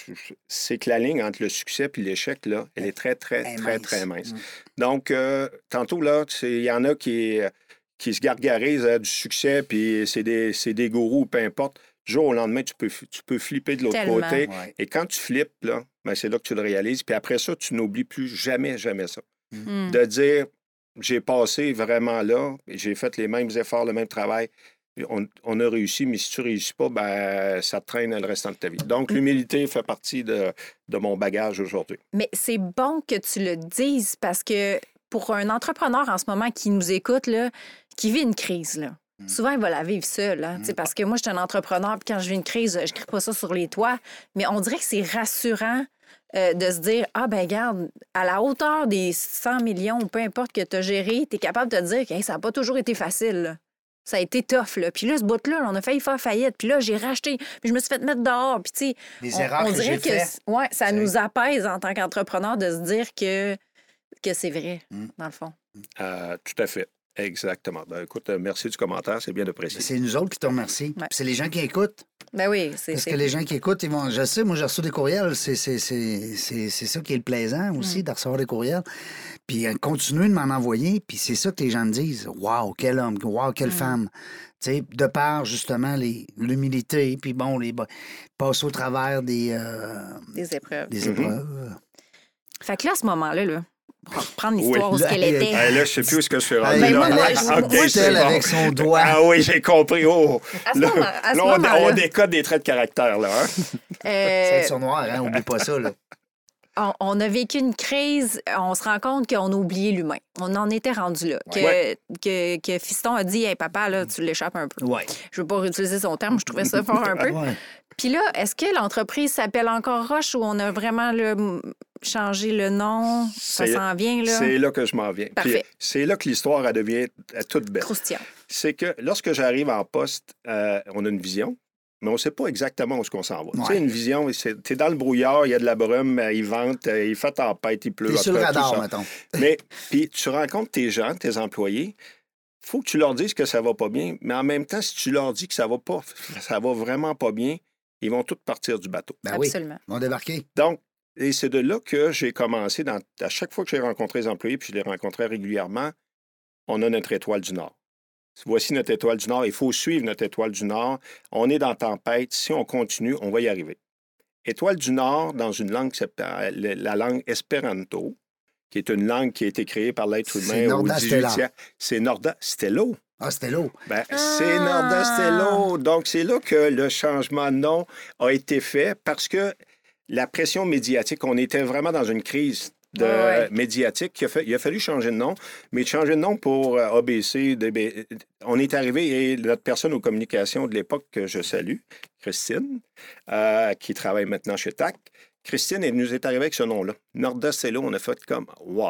Speaker 4: c'est que la ligne entre le succès et l'échec, là, elle est très, très, très, très mince. Donc, tantôt, là, il y en a qui se gargarisent du succès, puis c'est des gourous, peu importe. Du jour au lendemain, tu peux flipper de l'autre côté. Ouais. Et quand tu flippes, là, c'est là que tu le réalises. Puis après ça, tu n'oublies plus jamais, jamais ça. De dire, j'ai passé vraiment là, j'ai fait les mêmes efforts, le même travail. On a réussi, mais si tu ne réussis pas, ça te traîne le restant de ta vie. Donc, l'humilité fait partie de mon bagage aujourd'hui.
Speaker 3: Mais c'est bon que tu le dises parce que pour un entrepreneur en ce moment qui nous écoute, là, qui vit une crise, là, souvent, il va la vivre seul. Hein, parce que moi, je suis un entrepreneur, puis quand je vis une crise, je ne crie pas ça sur les toits. Mais on dirait que c'est rassurant de se dire, regarde, à la hauteur des 100 millions, peu importe que tu as géré, tu es capable de te dire que ça n'a pas toujours été facile. Là. Ça a été tough. Là. Puis là, ce bout-là, on a failli faire faillite. Puis là, j'ai racheté. Puis je me suis fait mettre dehors. Puis tu sais,
Speaker 2: les erreurs on dirait que
Speaker 3: ça nous apaise en tant qu'entrepreneur de se dire que c'est vrai, dans le fond.
Speaker 4: Tout à fait. Exactement. Écoute, merci du commentaire, c'est bien de préciser.
Speaker 2: C'est nous autres qui te remercions. Ouais. C'est les gens qui écoutent.
Speaker 3: Ben oui,
Speaker 2: Parce que les gens qui écoutent, ils vont. Je sais, moi, j'ai reçu des courriels. C'est ça qui est le plaisant aussi, de recevoir des courriels. Puis continuez de m'en envoyer. Puis c'est ça que les gens me disent. Waouh, quel homme, waouh, quelle femme. Tu sais, de par justement l'humilité, puis bon, passer au travers des
Speaker 3: épreuves.
Speaker 2: Des épreuves.
Speaker 3: Fait que là, à ce moment-là, reprendre l'histoire où qu'elle était.
Speaker 4: Là, je ne sais plus où est-ce que je suis rendu.
Speaker 2: Avec son doigt.
Speaker 4: Ah oui, j'ai compris.
Speaker 3: À ce moment-là,
Speaker 4: on décode des traits de caractère, là.
Speaker 2: C'est sur noir, hein? Oublie pas ça, là.
Speaker 3: On a vécu une crise, on se rend compte qu'on a oublié l'humain. On en était rendu là. Que Fiston a dit, hey, papa, là, tu l'échappes un peu.
Speaker 2: Ouais.
Speaker 3: Je veux pas réutiliser son terme, je trouvais ça fort un peu. Puis là, est-ce que l'entreprise s'appelle encore Roche ou on a vraiment changé le nom? Ça s'en vient, là? C'est
Speaker 4: là que je m'en viens.
Speaker 3: Parfait.
Speaker 4: Puis c'est là que l'histoire, elle devient toute belle.
Speaker 3: Croustillant.
Speaker 4: C'est que lorsque j'arrive en poste, on a une vision, mais on ne sait pas exactement où est-ce qu'on s'en va. Tu sais, une vision, tu es dans le brouillard, il y a de la brume, il vente, il fait tempête, il pleut.
Speaker 2: T'es sur le radar, mettons.
Speaker 4: Mais puis tu rencontres tes gens, tes employés, il faut que tu leur dises que ça va pas bien, mais en même temps, si tu leur dis que ça va vraiment pas bien, ils vont tous partir du bateau.
Speaker 2: Ben absolument. Ils vont débarquer.
Speaker 4: Donc, et c'est de là que j'ai commencé, à chaque fois que j'ai rencontré les employés, puis je les rencontrais régulièrement, on a notre étoile du Nord. Voici notre étoile du Nord. Il faut suivre notre étoile du Nord. On est dans tempête. Si on continue, on va y arriver. Étoile du Nord, dans une langue qui s'appelle la langue espéranto, qui est une langue qui a été créée par l'être humain au 18e. C'est Norda Stello.
Speaker 2: Ah, Stello.
Speaker 4: C'est Norda Stello. Donc, c'est là que le changement de nom a été fait parce que la pression médiatique, on était vraiment dans une crise médiatique. Il a fallu changer de nom, mais changer de nom pour ABC, on est arrivé, et notre personne aux communications de l'époque que je salue, Christine, qui travaille maintenant chez TAC, Christine, elle nous est arrivée avec ce nom-là. Norda Stello, on a fait comme « wow ».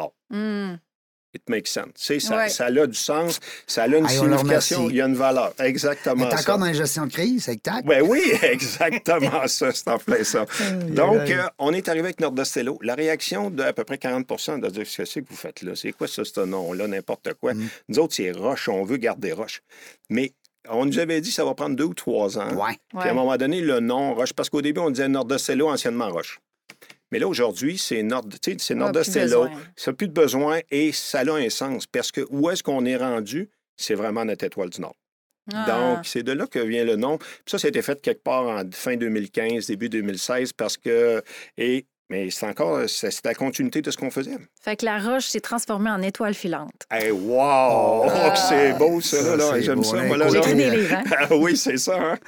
Speaker 4: It makes sense. Ça a du sens, ça a une signification, il y a une valeur. Exactement.
Speaker 2: Tu es encore dans la gestion de crise avec TAC?
Speaker 4: Ben oui, exactement ça, c'est en plein ça. Donc, on est arrivé avec Norda Stello. La réaction d'à peu près 40 de dire ce que c'est que vous faites là, c'est quoi ça, ce nom-là, n'importe quoi. Nous autres, c'est Roche, on veut garder Roche. Mais on nous avait dit que ça va prendre 2 ou 3 ans. Puis à un moment donné, le nom Roche, parce qu'au début, on disait Norda Stello, anciennement Roche. Mais là, aujourd'hui, c'est Norda Stello. Ça n'a plus de besoin et ça a un sens. Parce que où est-ce qu'on est rendu? c'est vraiment notre étoile du Nord.
Speaker 3: Ah.
Speaker 4: Donc, c'est de là que vient le nom. Puis ça a été fait quelque part en fin 2015, début 2016, parce que... Mais c'est la continuité de ce qu'on faisait.
Speaker 3: Fait que la roche s'est transformée en étoile filante.
Speaker 4: Hey, wow! C'est beau, ça, là. J'aime ça. Voilà,
Speaker 3: J'ai écrit des livres, hein?
Speaker 4: Ah oui, c'est ça, hein?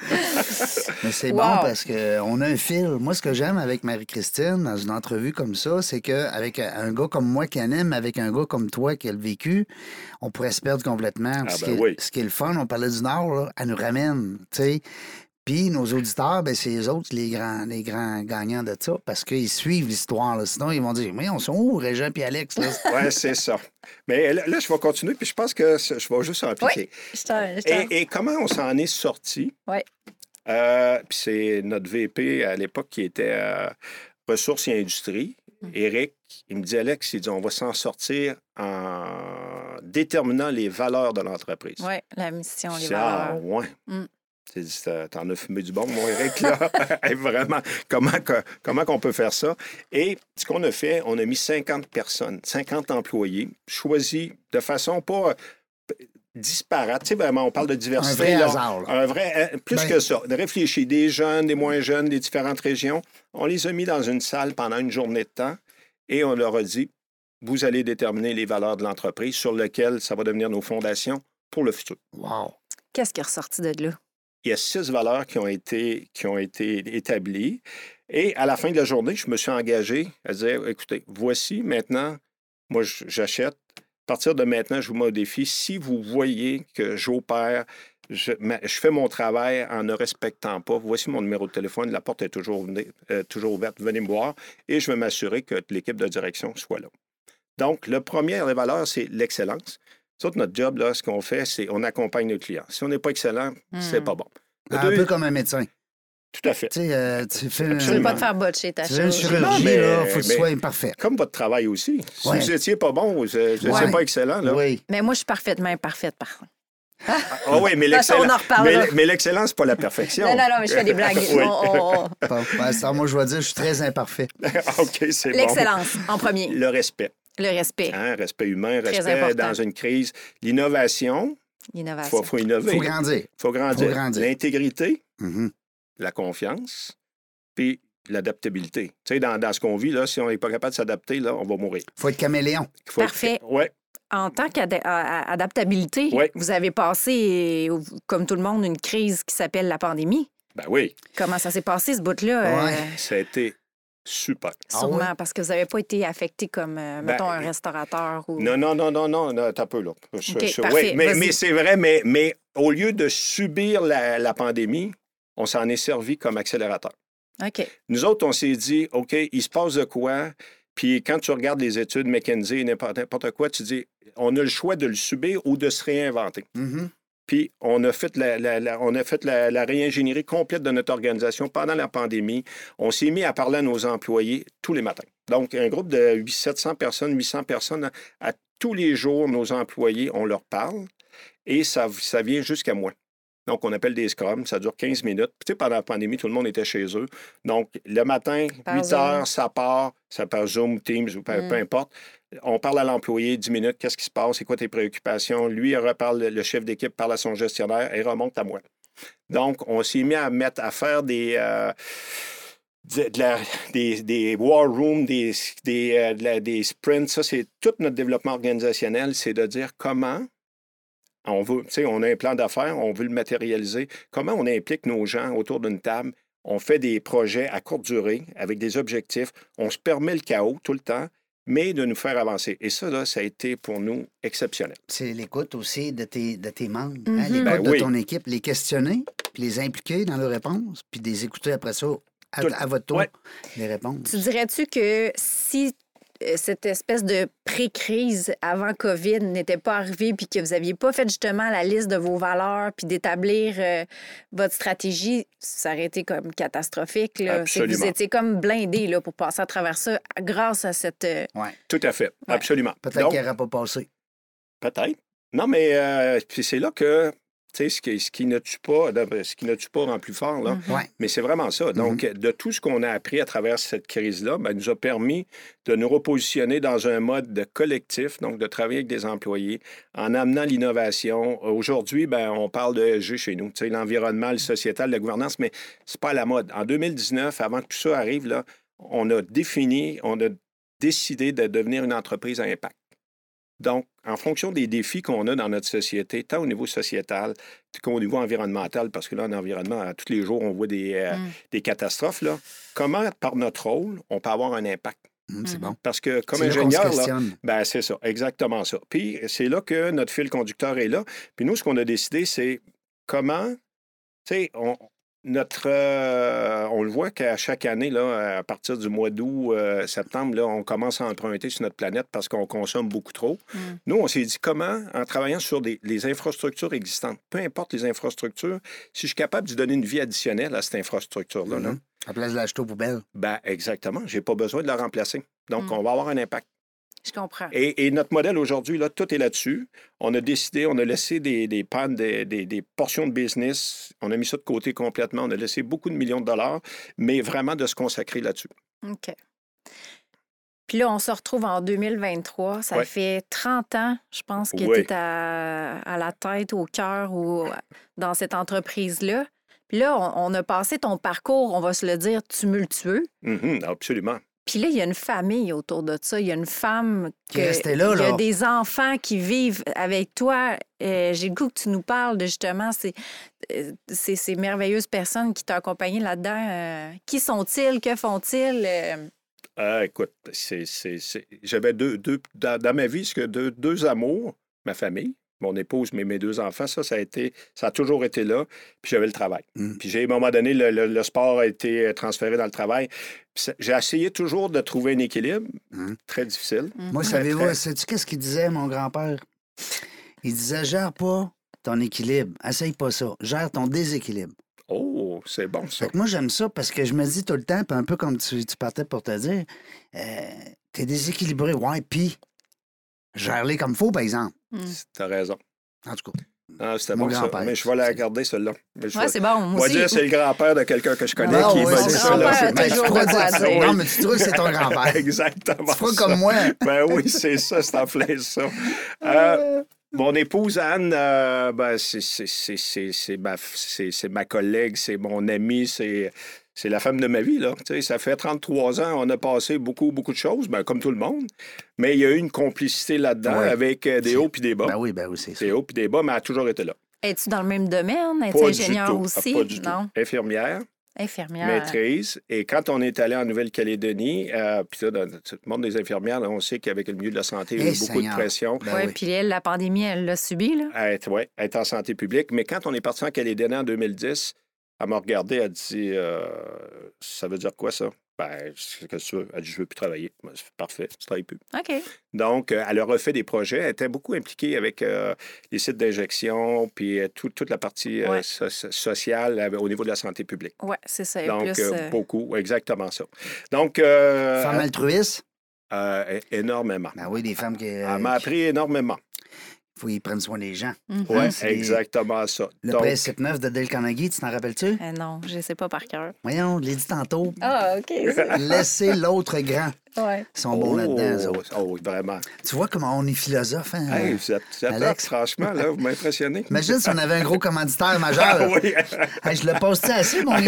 Speaker 2: Mais c'est
Speaker 3: Wow.
Speaker 2: bon parce qu'on a un fil. Moi, ce que j'aime avec Marie-Christine, dans une entrevue comme ça, c'est qu'avec un gars comme moi qui anime, avec un gars comme toi qui a le vécu, on pourrait se perdre complètement.
Speaker 4: Ah,
Speaker 2: ce,
Speaker 4: ben
Speaker 2: qui est,
Speaker 4: oui.
Speaker 2: ce qui est le fun, on parlait du Nord, là, elle nous ramène, tu sais. Puis nos auditeurs, ben, c'est eux autres les grands gagnants de ça parce qu'ils suivent l'histoire. Là. Sinon, ils vont dire, mais on sont où, Régent et Alex?
Speaker 4: Oui, c'est ça. Mais là, je vais continuer, puis je pense que je vais juste en piquer.
Speaker 3: Oui,
Speaker 4: Et comment on s'en est sorti?
Speaker 3: Oui.
Speaker 4: Puis c'est notre VP à l'époque qui était ressources et industries. Éric, il me dit, Alex, il dit, on va s'en sortir en déterminant les valeurs de l'entreprise.
Speaker 3: Oui, la mission, les
Speaker 4: Ah,
Speaker 3: valeurs.
Speaker 4: ouais.
Speaker 3: Mm.
Speaker 4: T'en as fumé du bon, mon Éric, là. Vraiment, comment qu'on peut faire ça? Et ce qu'on a fait, on a mis 50 personnes, 50 employés, choisis de façon pas disparate. Tu sais, vraiment, on parle de diversité.
Speaker 2: Un vrai hasard. Là.
Speaker 4: Un vrai, plus que ça. De réfléchir, des jeunes, des moins jeunes, des différentes régions. On les a mis dans une salle pendant une journée de temps et on leur a dit, vous allez déterminer les valeurs de l'entreprise sur lesquelles ça va devenir nos fondations pour le futur.
Speaker 2: Wow.
Speaker 3: Qu'est-ce qui est ressorti de là?
Speaker 4: Il y a 6 valeurs qui ont été établies. Et à la fin de la journée, je me suis engagé à dire, écoutez, voici maintenant, moi, j'achète. À partir de maintenant, je vous mets au défi. Si vous voyez que j'opère, je fais mon travail en ne respectant pas, voici mon numéro de téléphone. La porte est toujours ouverte. Venez me voir et je vais m'assurer que l'équipe de direction soit là. Donc, le premier des valeurs, c'est l'excellence. Notre job, là, ce qu'on fait, c'est on accompagne nos clients. Si on n'est pas excellent, c'est pas bon.
Speaker 2: Un peu comme un médecin.
Speaker 4: Tout à fait.
Speaker 2: Tu sais, tu fais
Speaker 3: Tu veux pas te faire botcher ta
Speaker 2: tu fais une
Speaker 3: chose.
Speaker 2: chirurgie,
Speaker 4: mais-
Speaker 2: là, faut que tu
Speaker 4: mais-
Speaker 2: sois imparfait.
Speaker 4: Comme votre travail aussi. Si
Speaker 2: Ouais.
Speaker 4: vous n'étiez pas bon, vous n'étiez
Speaker 2: Ouais.
Speaker 4: pas excellent, là.
Speaker 2: Oui.
Speaker 3: Mais moi, je suis parfaitement imparfaite, par contre.
Speaker 4: Ah oui, mais
Speaker 3: De toute façon, on en reparlera.
Speaker 4: mais l'excellence, c'est pas la perfection.
Speaker 3: Non, mais je fais des blagues.
Speaker 4: Oui.
Speaker 2: Bon, ben, ça, moi, je vais dire, je suis très imparfait.
Speaker 4: OK, c'est bon.
Speaker 3: L'excellence, en premier.
Speaker 4: Le respect.
Speaker 3: Le respect.
Speaker 4: Hein, respect humain,
Speaker 3: Très
Speaker 4: respect
Speaker 3: important.
Speaker 4: dans une crise. L'innovation,
Speaker 3: L'innovation.
Speaker 4: faut innover.
Speaker 2: Faut grandir.
Speaker 4: Faut grandir.
Speaker 2: Faut grandir.
Speaker 4: L'intégrité,
Speaker 2: Mhm.
Speaker 4: la confiance, puis l'adaptabilité. Tu sais, dans ce qu'on vit, là, si on n'est pas capable de s'adapter, là, on va mourir.
Speaker 2: Faut être caméléon.
Speaker 3: Parfait.
Speaker 4: Oui.
Speaker 3: En tant qu'adaptabilité,
Speaker 4: Oui.
Speaker 3: vous avez passé, comme tout le monde, une crise qui s'appelle la pandémie.
Speaker 4: Ben oui,
Speaker 3: Comment ça s'est passé, ce bout-là?
Speaker 2: Ouais.
Speaker 4: ça a été super.
Speaker 3: Sûrement,
Speaker 2: Ah ouais?
Speaker 3: parce que vous n'avez pas été affecté comme, mettons, un restaurateur ou...
Speaker 4: Non, t'as peu, là.
Speaker 3: OK,
Speaker 4: Oui,
Speaker 3: parfait,
Speaker 4: mais
Speaker 3: vas-y.
Speaker 4: c'est vrai, mais au lieu de subir la pandémie, on s'en est servi comme accélérateur.
Speaker 3: OK.
Speaker 4: Nous autres, on s'est dit, OK, il se passe de quoi? Puis quand tu regardes les études McKinsey, n'importe quoi, tu dis, on a le choix de le subir ou de se réinventer.
Speaker 2: Mhm.
Speaker 4: Puis on a fait la réingénierie complète de notre organisation pendant la pandémie. On s'est mis à parler à nos employés tous les matins. Donc, un groupe de 800 personnes, à tous les jours, nos employés, on leur parle et ça vient jusqu'à moi. Donc, on appelle des scrums, ça dure 15 minutes. Tu sais, pendant la pandémie, tout le monde était chez eux. Donc, le matin,
Speaker 3: Par
Speaker 4: 8
Speaker 3: Zoom.
Speaker 4: heures, ça part Zoom, Teams, ou peu importe. On parle à l'employé 10 minutes, qu'est-ce qui se passe, c'est quoi tes préoccupations. Lui, il reparle, le chef d'équipe parle à son gestionnaire et remonte à moi. Donc, on s'est mis à faire des war rooms, des sprints. Ça, c'est tout notre développement organisationnel, c'est de dire comment on veut, tu sais, on a un plan d'affaires, on veut le matérialiser. Comment on implique nos gens autour d'une table? On fait des projets à courte durée avec des objectifs. On se permet le chaos tout le temps, mais de nous faire avancer. Et ça, là, ça a été pour nous exceptionnel.
Speaker 2: C'est l'écoute aussi de tes membres,
Speaker 3: Mhm.
Speaker 2: l'écoute
Speaker 4: Ben
Speaker 2: de
Speaker 4: oui.
Speaker 2: ton équipe, les questionner, puis les impliquer dans leurs réponses, puis les écouter après ça, à votre tour,
Speaker 4: Ouais.
Speaker 2: les réponses.
Speaker 3: Tu dirais-tu que si cette espèce de pré-crise avant COVID n'était pas arrivée puis que vous n'aviez pas fait justement la liste de vos valeurs puis d'établir votre stratégie, ça aurait été comme catastrophique. Là. C'est que vous
Speaker 4: Absolument.
Speaker 3: étiez comme blindé là, pour passer à travers ça grâce à cette...
Speaker 2: Ouais.
Speaker 4: Tout à fait,
Speaker 3: Ouais.
Speaker 4: absolument.
Speaker 2: Peut-être
Speaker 4: Donc,
Speaker 2: qu'il n'aurait pas passé.
Speaker 4: peut-être. Non, mais puis c'est là que Tu sais, ce qui ne tue pas rend plus fort, là.
Speaker 2: Ouais.
Speaker 4: Mais c'est vraiment ça. Donc, de tout ce qu'on a appris à travers cette crise-là, nous a permis de nous repositionner dans un mode de collectif, donc de travailler avec des employés, en amenant l'innovation. Aujourd'hui, on parle de ESG chez nous, tu sais, l'environnement, le sociétal, la gouvernance, mais c'est pas à la mode. En 2019, avant que tout ça arrive, là, on a décidé de devenir une entreprise à impact. Donc, en fonction des défis qu'on a dans notre société, tant au niveau sociétal qu'au niveau environnemental, parce que là, en environnement, tous les jours, on voit des catastrophes, là, comment, par notre rôle, on peut avoir un impact?
Speaker 2: C'est bon.
Speaker 4: Parce que comme
Speaker 2: c'est
Speaker 4: ingénieur, là, c'est ça, exactement ça. Puis, c'est là que notre fil conducteur est là. Puis nous, ce qu'on a décidé, c'est comment, tu sais, on le voit qu'à chaque année, là, à partir du mois d'août, septembre, là, on commence à emprunter sur notre planète parce qu'on consomme beaucoup trop. Nous, on s'est dit comment, en travaillant sur les infrastructures existantes, peu importe les infrastructures, si je suis capable de donner une vie additionnelle à cette infrastructure-là. Là,
Speaker 2: à place de l'acheter aux poubelles.
Speaker 4: Exactement. Je n'ai pas besoin de la remplacer. Donc, on va avoir un impact.
Speaker 3: Je comprends.
Speaker 4: Et notre modèle aujourd'hui, là, tout est là-dessus. On a décidé, on a laissé des pannes, des portions de business. On a mis ça de côté complètement. On a laissé beaucoup de millions de dollars, mais vraiment de se consacrer là-dessus.
Speaker 3: OK. Puis là, on se retrouve en 2023. Ça fait 30 ans, je pense, que tu es à la tête, au cœur ou dans cette entreprise-là. Puis là, on a passé ton parcours, on va se le dire, tumultueux.
Speaker 4: Absolument.
Speaker 3: Puis là, il y a une famille autour de ça. Il y a une femme
Speaker 2: qui est restée là.
Speaker 3: Il y a des enfants qui vivent avec toi. J'ai le goût que tu nous parles de justement ces merveilleuses personnes qui t'ont accompagné là-dedans. Qui sont-ils? Que font-ils?
Speaker 4: Écoute, j'avais dans ma vie, deux amours, ma famille, mon épouse, mais mes deux enfants, ça a toujours été là. Puis j'avais le travail. Puis à un moment donné, le sport a été transféré dans le travail. J'ai essayé toujours de trouver un équilibre. Très difficile.
Speaker 2: Moi, savez-vous, sais-tu qu'est-ce qu'il disait, mon grand-père? Il disait, gère pas ton équilibre. Essaye pas ça. Gère ton déséquilibre.
Speaker 4: Oh, c'est bon, ça.
Speaker 2: Fait que moi, j'aime ça parce que je me dis tout le temps, puis un peu comme tu partais pour te dire, t'es déséquilibré. Ouais, puis gère-les comme il faut, par exemple.
Speaker 4: T'as raison.
Speaker 2: En tout cas.
Speaker 4: C'était bon, ça. Mais je vais la garder, celle-là.
Speaker 3: C'est bon. Moi aussi.
Speaker 4: Dire, c'est le grand-père de quelqu'un que je connais qui m'a dit ça.
Speaker 2: Non, mais tu trouves que c'est ton grand-père.
Speaker 4: Exactement.
Speaker 2: Tu feras comme moi.
Speaker 4: Oui, c'est ça, c'est en plein ça. Mon épouse, Anne, c'est ma collègue, c'est mon amie, c'est la femme de ma vie, là. Tu sais, ça fait 33 ans, on a passé beaucoup, beaucoup de choses, comme tout le monde. Mais il y a eu une complicité là-dedans avec des hauts puis des bas.
Speaker 2: Ben oui, c'est ça.
Speaker 4: Des hauts puis des bas, mais elle a toujours été là.
Speaker 3: Es-tu dans le même domaine? Es-tu ingénieur aussi?
Speaker 4: Pas du tout. Infirmière. Maîtrise. Et quand on est allé en Nouvelle-Calédonie, puis là, dans le monde des infirmières, là, on sait qu'avec le milieu de la santé, il y a eu beaucoup de pression.
Speaker 3: Puis elle, la pandémie, elle l'a subi, là.
Speaker 4: Être en santé publique. Mais quand on est parti en Calédonie en 2010, elle m'a regardé, elle a dit ça veut dire quoi, ça? Qu'est-ce que tu veux? Elle dit je veux plus travailler. C'est parfait, je travaille plus.
Speaker 3: OK.
Speaker 4: Donc, elle a refait des projets. Elle était beaucoup impliquée avec les sites d'injection, puis toute la partie sociale au niveau de la santé publique.
Speaker 3: Oui, c'est ça.
Speaker 4: Donc, beaucoup, exactement ça. Donc.
Speaker 2: Femme altruiste?
Speaker 4: Énormément.
Speaker 2: Ben oui, des femmes qui.
Speaker 4: Elle m'a appris énormément.
Speaker 2: Il faut qu'ils prennent soin des gens.
Speaker 4: Oui, exactement ça.
Speaker 2: Le principe 9 de Dale Carnegie, tu t'en rappelles-tu?
Speaker 3: Non, je ne sais pas par cœur.
Speaker 2: Voyons, je l'ai dit tantôt.
Speaker 3: Ah, OK.
Speaker 2: Laissez l'autre grand.
Speaker 3: Ouais.
Speaker 2: Ils sont bons là-dedans, eux autres.
Speaker 4: Oh, vraiment.
Speaker 2: Tu vois comment on est philosophe, hein?
Speaker 4: Hey, vous êtes
Speaker 2: Alex?
Speaker 4: Franchement, là, vous m'impressionnez.
Speaker 2: Imagine si on avait un gros commanditaire majeur.
Speaker 4: Ah, oui.
Speaker 2: Hey, je le poste assez, mon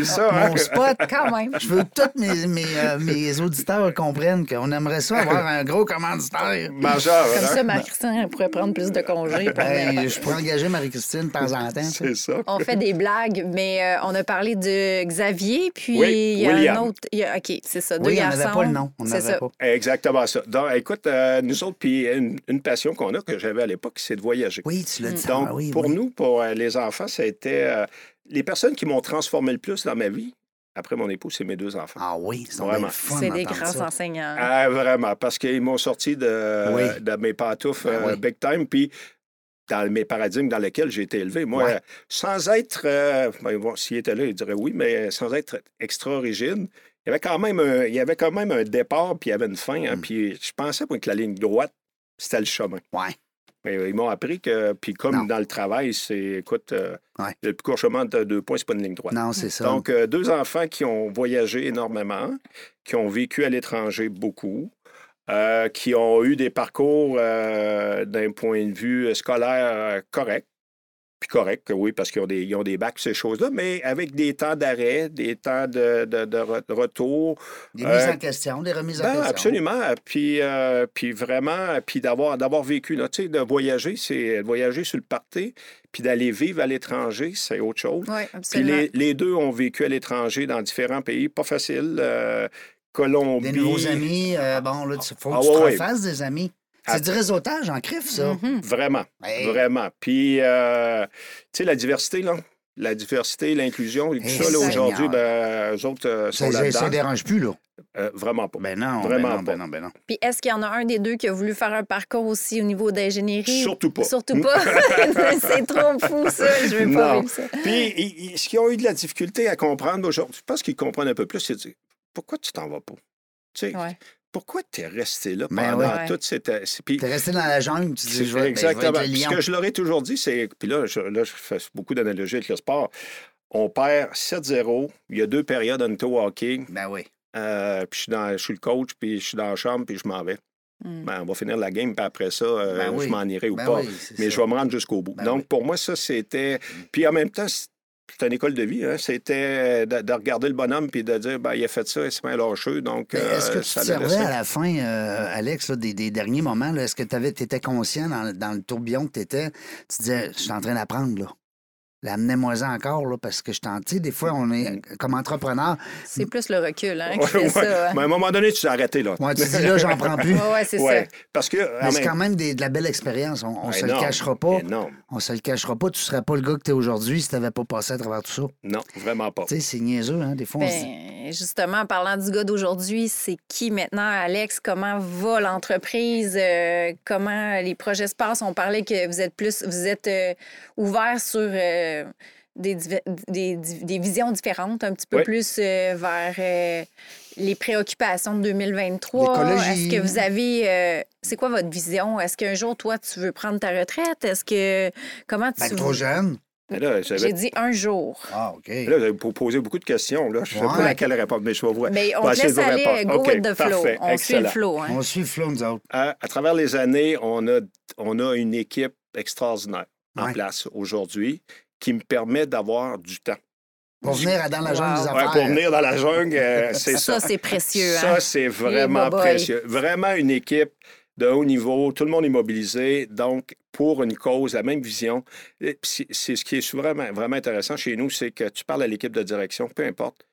Speaker 2: spot.
Speaker 3: Quand même.
Speaker 2: Je veux que tous mes auditeurs comprennent qu'on aimerait ça avoir un gros commanditaire.
Speaker 4: Majeur.
Speaker 3: Comme ça, Marie-Christine pourrait prendre plus de congés.
Speaker 2: Je pourrais engager Marie-Christine de temps en temps.
Speaker 4: C'est ça.
Speaker 3: On fait des blagues, mais on a parlé de Xavier, puis il y a
Speaker 4: William.
Speaker 3: un autre. OK, c'est ça.
Speaker 2: Oui,
Speaker 3: deux
Speaker 2: on
Speaker 3: garçons.
Speaker 2: n'avait pas le nom. On n'avait pas.
Speaker 4: Exactement ça. Donc, écoute, nous autres, puis une passion qu'on a, que j'avais à l'époque, c'est de voyager.
Speaker 2: Oui, tu l'as dit.
Speaker 4: Donc, pour nous, pour les enfants, ça a été les personnes qui m'ont transformé le plus dans ma vie. Après mon épouse, c'est mes deux enfants.
Speaker 2: Ah oui, c'est
Speaker 4: vraiment
Speaker 2: fun.
Speaker 3: C'est des grands enseignants.
Speaker 4: Ah, vraiment, parce qu'ils m'ont sorti de mes pantoufles big time, puis dans mes paradigmes dans lesquels j'ai été élevé. Moi, sans être... s'il était là, il dirait oui, mais sans être extra rigide, il y avait quand même un départ, puis il y avait une fin. Hein, puis je pensais que la ligne droite, c'était le chemin.
Speaker 2: Ouais.
Speaker 4: Ils m'ont appris que, puis comme dans le travail, écoute, le plus court chemin de 2 points, c'est pas une ligne droite.
Speaker 2: Non, c'est ça.
Speaker 4: Donc, 2 enfants qui ont voyagé énormément, qui ont vécu à l'étranger beaucoup, qui ont eu des parcours d'un point de vue scolaire correct. Puis correct, oui, parce qu'ils ont des bacs, ces choses-là, mais avec des temps d'arrêt, des temps de retour.
Speaker 2: Des mises en question, des remises en question.
Speaker 4: Absolument. Puis vraiment, puis d'avoir vécu, là, tu sais, de voyager, c'est de voyager sur le party, puis d'aller vivre à l'étranger, c'est autre chose.
Speaker 3: Oui, absolument.
Speaker 4: Puis les deux ont vécu à l'étranger dans différents pays, pas facile. Colombie.
Speaker 2: Des nouveaux amis, bon, là, il faut que tu te refasses des amis. C'est du réseautage en crif, ça.
Speaker 4: Vraiment, vraiment. Puis, tu sais, la diversité, là, l'inclusion, et tout ça, là, aujourd'hui, eux autres sont là-dedans.
Speaker 2: Ça ne dérange plus, là.
Speaker 4: Vraiment pas.
Speaker 2: Ben non,
Speaker 4: vraiment
Speaker 2: ben non.
Speaker 3: Puis est-ce qu'il y en a un des deux qui a voulu faire un parcours aussi au niveau d'ingénierie?
Speaker 4: Surtout pas.
Speaker 3: Surtout pas. C'est trop fou, ça. Je veux pas vivre ça.
Speaker 4: Puis, ce qu'ils ont eu de la difficulté à comprendre aujourd'hui, je pense qu'ils comprennent un peu plus, c'est de dire, pourquoi tu t'en vas pas? Tu sais, pourquoi tu es resté là pendant toute cette...
Speaker 2: Tu es resté dans la jungle, tu dis, je vais
Speaker 4: exactement.
Speaker 2: être le lion.
Speaker 4: Ce que je leur ai toujours dit, c'est... Puis là, je fais beaucoup d'analogies avec le sport. On perd 7-0. Il y a 2 périodes en au hockey.
Speaker 2: Ben oui.
Speaker 4: Puis je suis le coach, puis je suis dans la chambre, puis je m'en vais. On va finir la game, puis après ça, je m'en irai ou pas. Mais je vais me rendre jusqu'au bout. Donc, pour moi, ça, c'était... Puis en même temps, c'est une école de vie. Hein? C'était de regarder le bonhomme puis de dire, il a fait ça, il s'est bien lâcheux. Donc,
Speaker 2: est-ce que tu te servais à la fin, Alex, là, des derniers moments, là, est-ce que tu étais conscient dans le tourbillon que tu étais? Tu disais, je suis en train d'apprendre, là. Amenez-moi-en encore, là, parce que je t'en... Tu sais, des fois, on est comme entrepreneur...
Speaker 3: C'est plus le recul, hein, qui fait ça. Hein?
Speaker 4: Mais à un moment donné, tu t'es arrêté, là.
Speaker 2: Ouais, tu dis, là, j'en prends plus.
Speaker 3: Oui, c'est ça.
Speaker 4: Parce que...
Speaker 2: Mais c'est quand même de la belle expérience. On se le cachera pas. On se le cachera pas. Tu serais pas le gars que tu es aujourd'hui si tu n'avais pas passé à travers tout ça.
Speaker 4: Non, vraiment pas.
Speaker 2: Tu sais, c'est niaiseux, hein, des fois.
Speaker 3: Justement, en parlant du gars d'aujourd'hui, c'est qui maintenant, Alex? Comment va l'entreprise? Comment les projets se passent? On parlait que vous êtes ouvert sur... des visions différentes, un petit peu plus vers les préoccupations de 2023.
Speaker 2: L'écologie.
Speaker 3: Est-ce que vous avez... c'est quoi votre vision? Est-ce qu'un jour, toi, tu veux prendre ta retraite? Est-ce que... Comment tu...
Speaker 2: trop jeune.
Speaker 3: J'ai dit un jour.
Speaker 2: Ah, OK.
Speaker 4: Là, vous avez posé beaucoup de questions. Là. Je ne sais pas laquelle répondre, mais je vais vous répondre.
Speaker 3: Mais on te laisse aller, go with the flow.
Speaker 4: Parfait,
Speaker 3: on suit le flow. Hein?
Speaker 2: On suit le flow, nous autres.
Speaker 4: À travers les années, on a une équipe extraordinaire en place aujourd'hui qui me permet d'avoir du temps.
Speaker 2: Pour venir dans la jungle des affaires.
Speaker 4: Pour venir dans la jungle, c'est ça.
Speaker 3: Ça, c'est précieux.
Speaker 4: Ça, c'est vraiment précieux. Vraiment une équipe de haut niveau, tout le monde est mobilisé, donc pour une cause, la même vision. C'est ce qui est vraiment, vraiment intéressant chez nous, c'est que tu parles à l'équipe de direction, peu importe,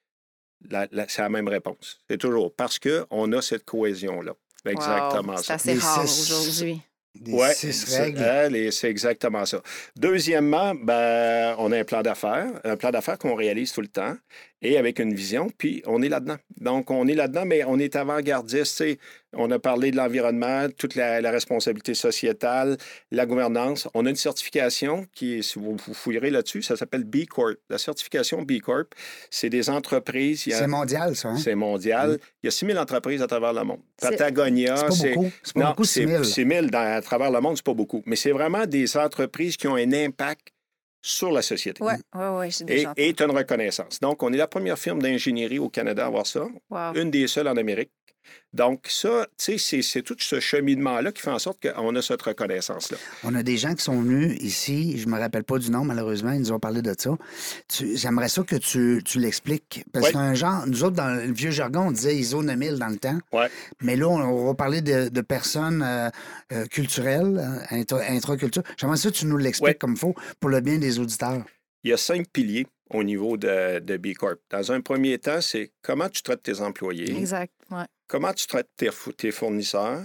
Speaker 4: c'est la même réponse. C'est toujours parce qu'on a cette cohésion-là. Exactement ça.
Speaker 3: C'est assez rare aujourd'hui.
Speaker 2: Des 6 règles.
Speaker 4: C'est exactement ça. Deuxièmement, on a un plan d'affaires qu'on réalise tout le temps et avec une vision, puis on est là-dedans. Donc, on est là-dedans, mais on est avant-gardiste. On a parlé de l'environnement, toute la responsabilité sociétale, la gouvernance. On a une certification qui, si vous fouillerez là-dessus, ça s'appelle B Corp. La certification B Corp, c'est des entreprises...
Speaker 2: C'est mondial, ça, hein?
Speaker 4: C'est mondial. Il y a 6 000 entreprises à travers le monde. Patagonia,
Speaker 2: c'est pas beaucoup, 6 000.
Speaker 4: 6 000 à travers le monde, c'est pas beaucoup. Mais c'est vraiment des entreprises qui ont un impact sur la société.
Speaker 3: Oui, j'ai déjà entendu.
Speaker 4: Et tu as une reconnaissance. Donc, on est la première firme d'ingénierie au Canada à avoir ça.
Speaker 3: Wow.
Speaker 4: Une des seules en Amérique. Donc, ça, tu sais, c'est tout ce cheminement-là qui fait en sorte qu'on a cette reconnaissance-là.
Speaker 2: On a des gens qui sont venus ici, je ne me rappelle pas du nom, malheureusement, ils nous ont parlé de ça. J'aimerais ça que tu l'expliques. Parce qu'un genre, nous autres, dans le vieux jargon, on disait ISO 9000 dans le temps.
Speaker 4: Ouais.
Speaker 2: Mais là, on va parler de personnes culturelles, intraculture. J'aimerais ça que tu nous l'expliques comme il faut pour le bien des auditeurs.
Speaker 4: Il y a 5 piliers au niveau de B Corp. Dans un premier temps, c'est comment tu traites tes employés.
Speaker 3: Exact, ouais.
Speaker 4: Comment tu traites tes fournisseurs.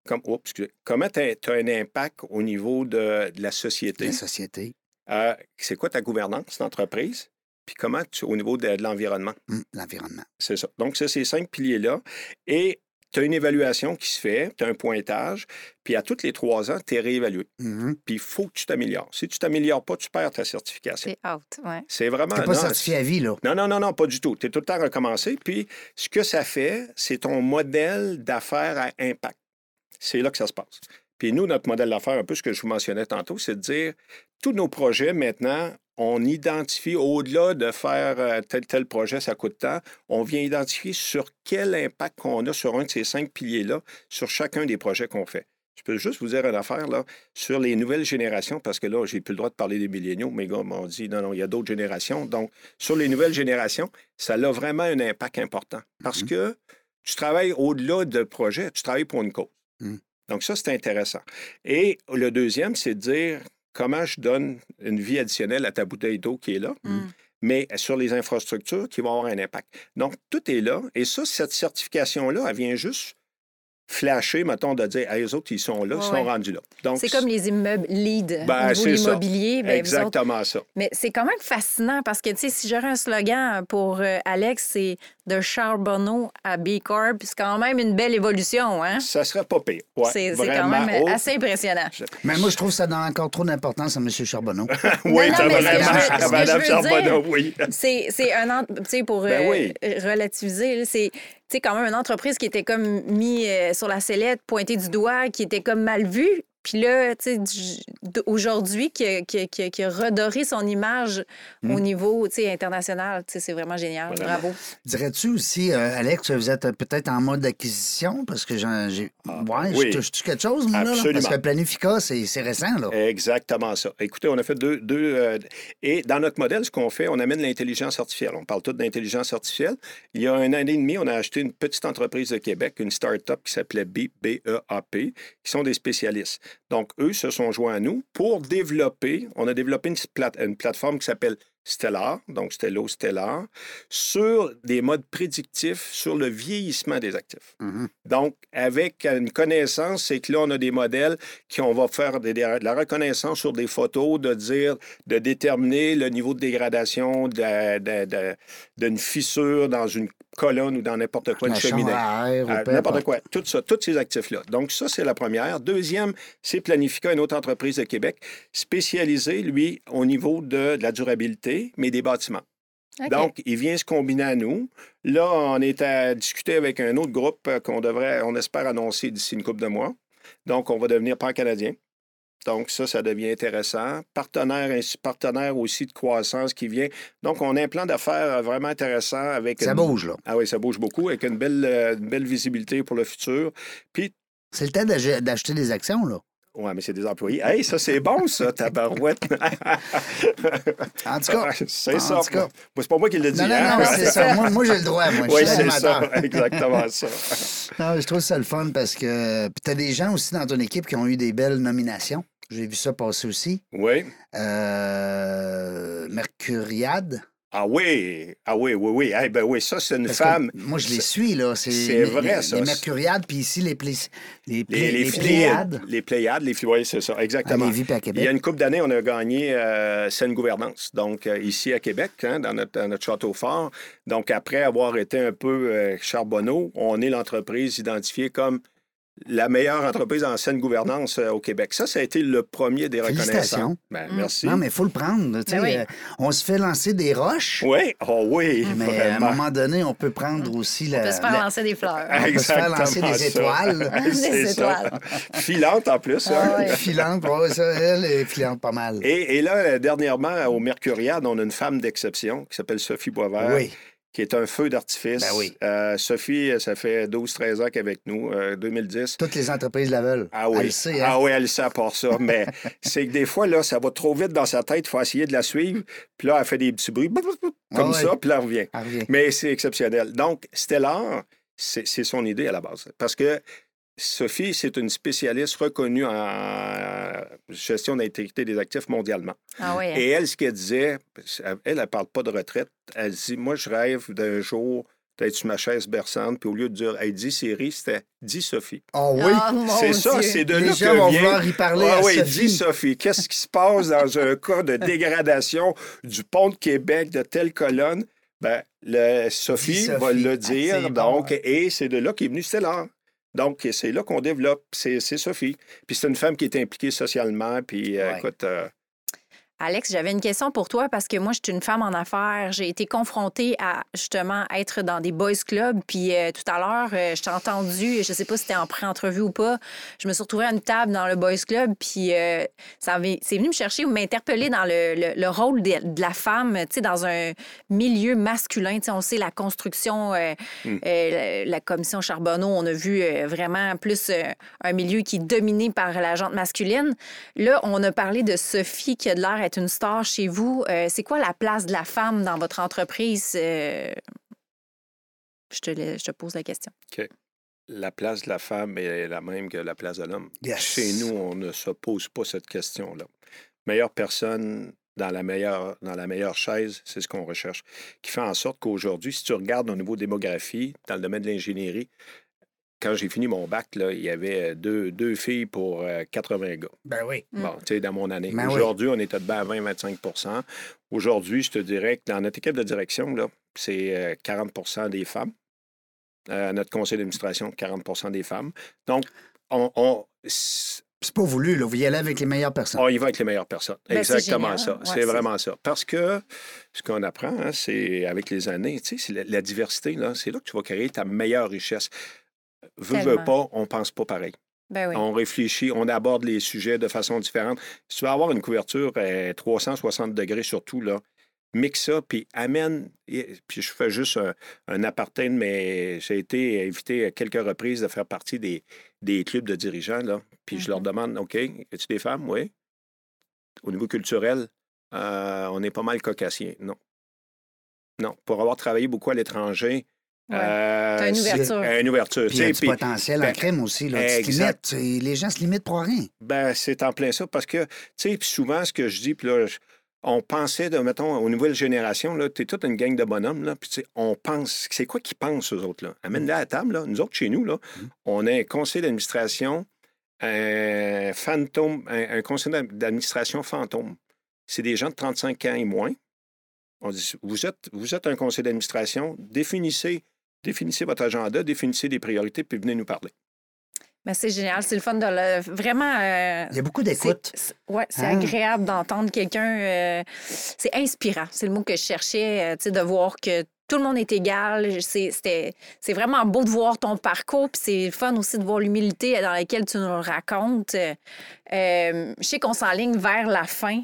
Speaker 4: Comment tu as un impact au niveau de la société.
Speaker 2: La société.
Speaker 4: C'est quoi ta gouvernance d'entreprise? Puis comment au niveau de l'environnement.
Speaker 2: L'environnement.
Speaker 4: C'est ça. Donc, c'est ces 5 piliers-là. Et tu as une évaluation qui se fait, tu as un pointage, puis à tous les 3 ans, tu es réévalué. Puis il faut que tu t'améliores. Si tu ne t'améliores pas, tu perds ta certification.
Speaker 3: C'est out, oui.
Speaker 4: C'est vraiment...
Speaker 2: Tu n'es pas certifié à vie, là.
Speaker 4: Non, pas du tout. Tu es tout le temps recommencé. Puis ce que ça fait, c'est ton modèle d'affaires à impact. C'est là que ça se passe. Puis nous, notre modèle d'affaires, un peu ce que je vous mentionnais tantôt, c'est de dire, tous nos projets, maintenant, on identifie, au-delà de faire tel projet, ça coûte tant, on vient identifier sur quel impact qu'on a sur un de ces 5 piliers-là, sur chacun des projets qu'on fait. Je peux juste vous dire une affaire, là, sur les nouvelles générations, parce que là, j'ai plus le droit de parler des milléniaux. Mes gars m'ont dit, non, il y a d'autres générations. Donc, sur les nouvelles générations, ça a vraiment un impact important. Parce que tu travailles au-delà de projet, tu travailles pour une cause. Donc, ça, c'est intéressant. Et le deuxième, c'est de dire comment je donne une vie additionnelle à ta bouteille d'eau qui est là, mais sur les infrastructures qui vont avoir un impact. Donc, tout est là. Et ça, cette certification-là, elle vient juste flasher, mettons, de dire, hey, eux autres, ils sont là, ils sont rendus là. Donc,
Speaker 3: c'est comme les immeubles LEED au niveau de l'immobilier.
Speaker 4: Exactement ça.
Speaker 3: Mais c'est quand même fascinant parce que, tu sais, si j'aurais un slogan pour Alex, c'est de Charbonneau à B Corp. C'est quand même une belle évolution, hein?
Speaker 4: Ça serait pas pire. Ouais,
Speaker 3: c'est quand même assez impressionnant.
Speaker 2: Mais moi, je trouve que ça donne encore trop d'importance à M. Charbonneau.
Speaker 4: Oui, à Mme Charbonneau, oui.
Speaker 3: C'est un... Tu sais, pour relativiser, c'est... Tu sais, quand même, une entreprise qui était comme mis sur la sellette, pointée du doigt, qui était comme mal vue. Puis là, tu sais, aujourd'hui, qui a redoré son image au niveau, tu sais, international, tu sais, c'est vraiment génial. Vraiment. Bravo.
Speaker 2: Dirais-tu aussi, Alex, vous êtes peut-être en mode acquisition? Parce que je touche quelque chose, moi, là? Parce que Planifica, c'est récent, là.
Speaker 4: Exactement ça. Écoutez, on a fait deux et dans notre modèle, ce qu'on fait, on amène l'intelligence artificielle. On parle tout d'intelligence artificielle. Il y a un an et demi, on a acheté une petite entreprise de Québec, une start-up qui s'appelait Beep, B-E-A-P, qui sont des spécialistes. Donc, eux se sont joints à nous pour développer, on a développé une plateforme qui s'appelle Stellar, donc Stellar, sur des modes prédictifs sur le vieillissement des actifs. Donc, avec une connaissance, c'est que là, on a des modèles on va faire de la reconnaissance sur des photos, de déterminer le niveau de dégradation d'une fissure dans une colonne ou dans n'importe quoi, une cheminée. N'importe quoi. Tout ça, tous ces actifs-là. Donc, ça, c'est la première. Deuxième, c'est Planifica, une autre entreprise de Québec, spécialisée, lui, au niveau de la durabilité, mais des bâtiments. Okay. Donc, il vient se combiner à nous. Là, on est à discuter avec un autre groupe on espère annoncer d'ici une couple de mois. Donc, on va devenir pan-canadien. Donc, ça devient intéressant. Partenaire aussi de croissance qui vient. Donc, on a un plan d'affaires vraiment intéressant avec...
Speaker 2: Ça bouge, là.
Speaker 4: Ah oui, ça bouge beaucoup, avec une belle visibilité pour le futur. Puis...
Speaker 2: C'est le temps d'acheter des actions, là.
Speaker 4: Oui, mais c'est des employés. Hey, ça, c'est bon, ça, tabarouette.
Speaker 2: En tout cas.
Speaker 4: C'est ça. C'est pas moi qui l'ai dit.
Speaker 2: Non, c'est ça. Moi, j'ai le droit. Moi,
Speaker 4: oui, c'est ça. Exactement ça.
Speaker 2: Non, je trouve ça le fun parce que... Puis t'as des gens aussi dans ton équipe qui ont eu des belles nominations. J'ai vu ça passer aussi.
Speaker 4: Oui.
Speaker 2: Mercuriade.
Speaker 4: Ah oui. Eh ben oui, ça, c'est une femme.
Speaker 2: Moi, je les suis, là.
Speaker 4: C'est vrai, ça.
Speaker 2: Les Mercuriades, puis ici, les
Speaker 4: Pléiades. Les Pléiades, oui, c'est ça, exactement.
Speaker 2: À Lévis puis à Québec.
Speaker 4: Il y a une couple d'années, on a gagné Saine Gouvernance, donc ici à Québec, dans notre château fort. Donc, après avoir été un peu Charbonneau, on est l'entreprise identifiée comme la meilleure entreprise en saine gouvernance au Québec. Ça a été le premier des reconnaissances. Merci.
Speaker 2: Non, mais il faut le prendre. On se fait lancer des roches.
Speaker 4: Oui, oui.
Speaker 2: Mais
Speaker 4: vraiment.
Speaker 2: à un moment donné, on peut prendre aussi
Speaker 3: On peut se faire lancer des fleurs.
Speaker 2: On peut se faire lancer des étoiles.
Speaker 3: Des étoiles.
Speaker 4: Filantes en plus.
Speaker 2: Filantes, elle est filante pas mal.
Speaker 4: Et là, dernièrement, au Mercuriade, on a une femme d'exception qui s'appelle Sophie Boisvert.
Speaker 2: Oui.
Speaker 4: Qui est un feu d'artifice.
Speaker 2: Ben oui.
Speaker 4: Sophie, ça fait 12-13 ans qu'elle est avec nous, 2010.
Speaker 2: Toutes les entreprises la veulent.
Speaker 4: Ah oui.
Speaker 2: Elle le sait, hein?
Speaker 4: Ah oui, elle le sait à part ça. Mais c'est que des fois, là, ça va trop vite dans sa tête. Il faut essayer de la suivre. Puis là, elle fait des petits bruits comme ça, puis là, elle revient. Mais c'est exceptionnel. Donc, Stellar, c'est son idée à la base. Parce que Sophie, c'est une spécialiste reconnue en gestion d'intégrité des actifs mondialement.
Speaker 3: Ah oui, hein?
Speaker 4: Et elle, ce qu'elle disait, elle ne parle pas de retraite. Elle dit, moi, je rêve d'un jour d'être sur ma chaise berçante, puis au lieu de dire, hey, 10 séries, c'était 10 Sophie.
Speaker 2: Oh oui!
Speaker 4: C'est ça, c'est de là que
Speaker 2: les gens vont vouloir y parler à
Speaker 4: oui,
Speaker 2: Sophie.
Speaker 4: 10 Sophie. Qu'est-ce qui se passe dans un cas de dégradation du pont de Québec, de telle colonne? Bien, Sophie va le dire, donc, et c'est de là qu'est venu Stellar. Donc, c'est là qu'on développe. C'est Sophie. Puis c'est une femme qui est impliquée socialement. Puis, écoute...
Speaker 3: Alex, j'avais une question pour toi parce que moi, je suis une femme en affaires. J'ai été confrontée à, justement, être dans des boys clubs. Puis tout à l'heure, je t'ai entendu, je sais pas si c'était en pré-entrevue ou pas, je me suis retrouvée à une table dans le boys club. Puis c'est venu me chercher ou m'interpeller dans le rôle de la femme, tu sais, dans un milieu masculin. Tu sais, on sait, la construction, la commission Charbonneau, on a vu vraiment plus un milieu qui est dominé par la gente masculine. Là, on a parlé de Sophie qui a de l'air être une star chez vous. C'est quoi la place de la femme dans votre entreprise? Je te pose la question.
Speaker 4: OK. La place de la femme est la même que la place de l'homme.
Speaker 2: Yes.
Speaker 4: Chez nous, on ne se pose pas cette question-là. Meilleure personne dans la meilleure chaise, c'est ce qu'on recherche. Qui fait en sorte qu'aujourd'hui, si tu regardes au niveau démographie, dans le domaine de l'ingénierie, quand j'ai fini mon bac, là, il y avait deux filles pour 80 gars.
Speaker 2: Ben oui.
Speaker 4: Bon, tu sais, dans mon année.
Speaker 2: Ben
Speaker 4: Aujourd'hui, on est à 20-25 Aujourd'hui, je te dirais que dans notre équipe de direction, là, c'est 40 des femmes. Notre conseil d'administration, 40 des femmes. Donc,
Speaker 2: c'est pas voulu, là. Vous y allez avec les meilleures personnes.
Speaker 4: On y va avec les meilleures personnes.
Speaker 3: Ben,
Speaker 4: Exactement
Speaker 3: c'est
Speaker 4: ça.
Speaker 3: Ouais,
Speaker 4: c'est vraiment ça. Parce que ce qu'on apprend, hein, c'est avec les années, tu sais, c'est la diversité, là, c'est là que tu vas créer ta meilleure richesse. Veux pas, on pense pas pareil.
Speaker 3: Ben oui.
Speaker 4: On réfléchit, on aborde les sujets de façon différente. Si tu veux avoir une couverture à 360 degrés surtout, là, mixe ça, puis amène... Puis je fais juste un aparté, mais j'ai été invité à quelques reprises de faire partie des clubs de dirigeants, là. Puis je leur demande, OK, es-tu des femmes? Oui. Au niveau culturel, on est pas mal caucasien. Non. Non. Pour avoir travaillé beaucoup à l'étranger...
Speaker 3: T'as une ouverture.
Speaker 4: Une ouverture.
Speaker 2: Puis il y a du potentiel en crème aussi. Là. Tu te limites. Les gens se limitent pour rien.
Speaker 4: Ben, c'est en plein ça. Parce que, tu sais, souvent, ce que je dis, puis là, on pensait, mettons, aux nouvelles générations, là, t'es toute une gang de bonhommes, là, puis tu sais, on pense... C'est quoi qu'ils pensent, eux autres, là? Amène-les à la table, là. Nous autres, chez nous, là, on a un conseil d'administration, un conseil d'administration fantôme. C'est des gens de 35 ans et moins. On dit, vous êtes un conseil d'administration, définissez votre agenda, définissez des priorités, puis venez nous parler.
Speaker 3: Ben, c'est génial. C'est le fun de vraiment...
Speaker 2: il y a beaucoup d'écoute.
Speaker 3: Oui, c'est agréable d'entendre quelqu'un... c'est inspirant. C'est le mot que je cherchais, tu sais, de voir que tout le monde est égal. C'est vraiment beau de voir ton parcours, puis c'est fun aussi de voir l'humilité dans laquelle tu nous le racontes. Je sais qu'on s'enligne vers la fin.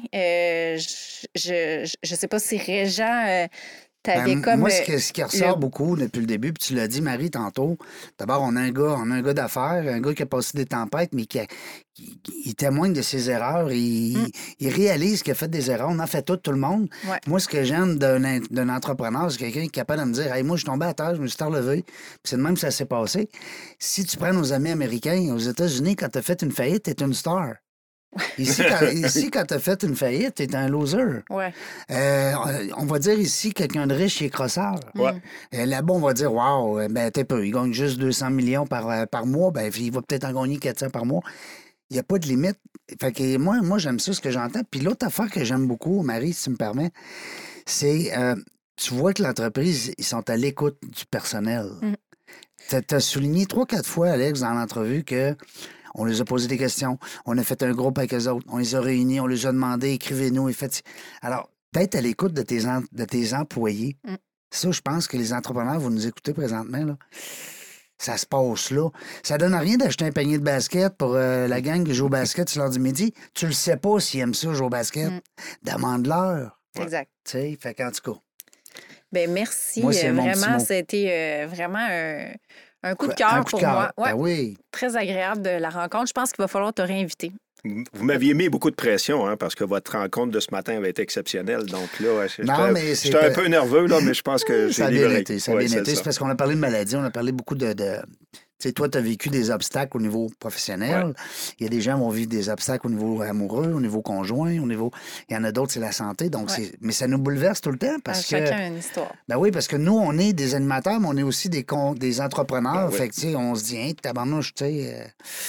Speaker 3: Je sais pas si Régent...
Speaker 2: Moi, ce qui ressort beaucoup depuis le début, puis tu l'as dit, Marie, tantôt, d'abord, on a un gars d'affaires, un gars qui a passé des tempêtes, mais il témoigne de ses erreurs, il réalise qu'il a fait des erreurs. On en fait tout le monde.
Speaker 3: Ouais.
Speaker 2: Moi, ce que j'aime d'un entrepreneur, c'est quelqu'un qui est capable de me dire, hey, moi, je suis tombé à terre, je me suis relevé, puis c'est de même que ça s'est passé. Si tu prends nos amis américains, aux États-Unis, quand tu as fait une faillite, tu es une star. Ici, quand tu as fait une faillite, tu es un loser.
Speaker 3: Ouais.
Speaker 2: On va dire ici, quelqu'un de riche, il est crosseur.
Speaker 4: Ouais.
Speaker 2: Là-bas, on va dire, wow, ben, t'es peu. Il gagne juste 200 millions par mois. Ben, il va peut-être en gagner 400 par mois. Il n'y a pas de limite. Fait que moi, j'aime ça, ce que j'entends. Puis l'autre affaire que j'aime beaucoup, Marie, si tu me permets, c'est, tu vois que l'entreprise, ils sont à l'écoute du personnel. Tu as souligné 3-4 fois, Alex, dans l'entrevue que on les a posé des questions, on a fait un groupe avec eux autres, on les a réunis, on les a demandé, écrivez-nous. Alors, d'être à l'écoute de tes employés, ça, je pense que les entrepreneurs, vous nous écoutez présentement, là, ça se passe là. Ça donne rien d'acheter un panier de basket pour la gang qui joue au basket sur l'heure du midi. Tu le sais pas s'ils aiment ça, jouer au basket. Demande-leur.
Speaker 3: Exact.
Speaker 2: Tu sais, fait qu'en tout cas.
Speaker 3: Ben merci.
Speaker 2: Moi, c'est mon petit
Speaker 3: vraiment,
Speaker 2: mot.
Speaker 3: c'était vraiment un coup de cœur pour moi. Ouais.
Speaker 2: Ben oui.
Speaker 3: Très agréable de la rencontre. Je pense qu'il va falloir te réinviter.
Speaker 4: Vous m'aviez mis beaucoup de pression, hein, parce que votre rencontre de ce matin avait été exceptionnelle. Donc là, j'étais un peu nerveux, là, mais je pense que
Speaker 2: ça a bien été. Ça a bien été.
Speaker 4: C'est
Speaker 2: C'est parce qu'on a parlé de maladie, on a parlé beaucoup de... Tu sais, toi, tu as vécu des obstacles au niveau professionnel.
Speaker 4: Ouais.
Speaker 2: Il y a des gens qui vont vivre des obstacles au niveau amoureux, au niveau conjoint, au niveau... Il y en a d'autres, c'est la santé. Donc, mais ça nous bouleverse tout le temps parce que...
Speaker 3: Chacun a une histoire.
Speaker 2: Ben oui, parce que nous, on est des animateurs, mais on est aussi des entrepreneurs.
Speaker 4: Ben oui.
Speaker 2: Fait que, tu sais, on se dit, hein, tabarnouche, tu sais...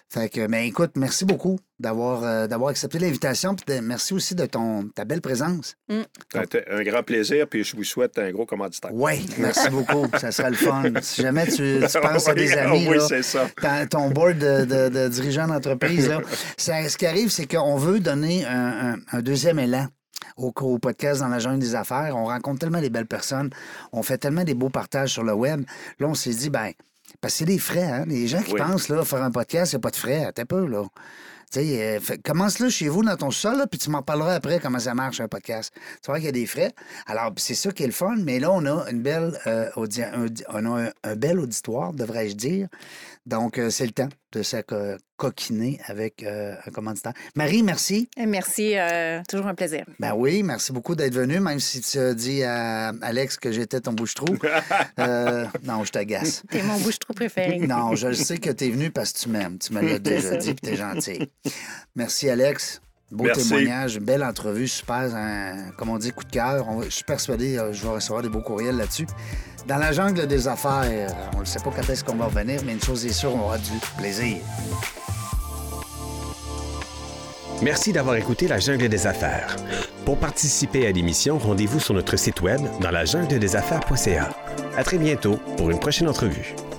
Speaker 2: Fait que, mais écoute, merci beaucoup d'avoir accepté l'invitation. Puis merci aussi de ta belle présence.
Speaker 4: Un grand plaisir, puis je vous souhaite un gros commanditaire.
Speaker 2: Oui, merci beaucoup. Ça sera le fun. Si jamais tu penses à des amis,
Speaker 4: oui,
Speaker 2: là,
Speaker 4: c'est ça.
Speaker 2: Ton board de dirigeants d'entreprise, là, ce qui arrive, c'est qu'on veut donner un deuxième élan au podcast Dans la jungle des affaires. On rencontre tellement des belles personnes. On fait tellement des beaux partages sur le web. Là, on s'est dit, parce que c'est des frais, hein? Les gens qui pensent, là, faire un podcast, il n'y a pas de frais. Attends un peu, là. Tu sais, commence-le chez vous, dans ton sol, là, puis tu m'en parleras après comment ça marche, un podcast. Tu vois qu'il y a des frais. Alors, c'est ça qui est le fun, mais là, on a une belle un bel auditoire, devrais-je dire. Donc, c'est le temps de se coquiner avec un commanditaire. Marie, merci.
Speaker 3: Merci, toujours un plaisir.
Speaker 2: Ben oui, merci beaucoup d'être venu, même si tu as dit à Alex que j'étais ton bouche-trou. Non, je t'agace.
Speaker 3: T'es mon bouche-trou préféré.
Speaker 2: Non, je sais que t'es venu parce que tu m'aimes. Tu me l'as déjà dit, puis t'es gentil. Merci, Alex. Beau témoignage, une belle entrevue, super, comme on dit, coup de cœur. Je suis persuadé, je vais recevoir des beaux courriels là-dessus. Dans la jungle des affaires, on ne sait pas quand est-ce qu'on va revenir, mais une chose est sûre, on aura du plaisir.
Speaker 1: Merci d'avoir écouté La Jungle des Affaires. Pour participer à l'émission, rendez-vous sur notre site web dans lajungledesaffaires.ca. À très bientôt pour une prochaine entrevue.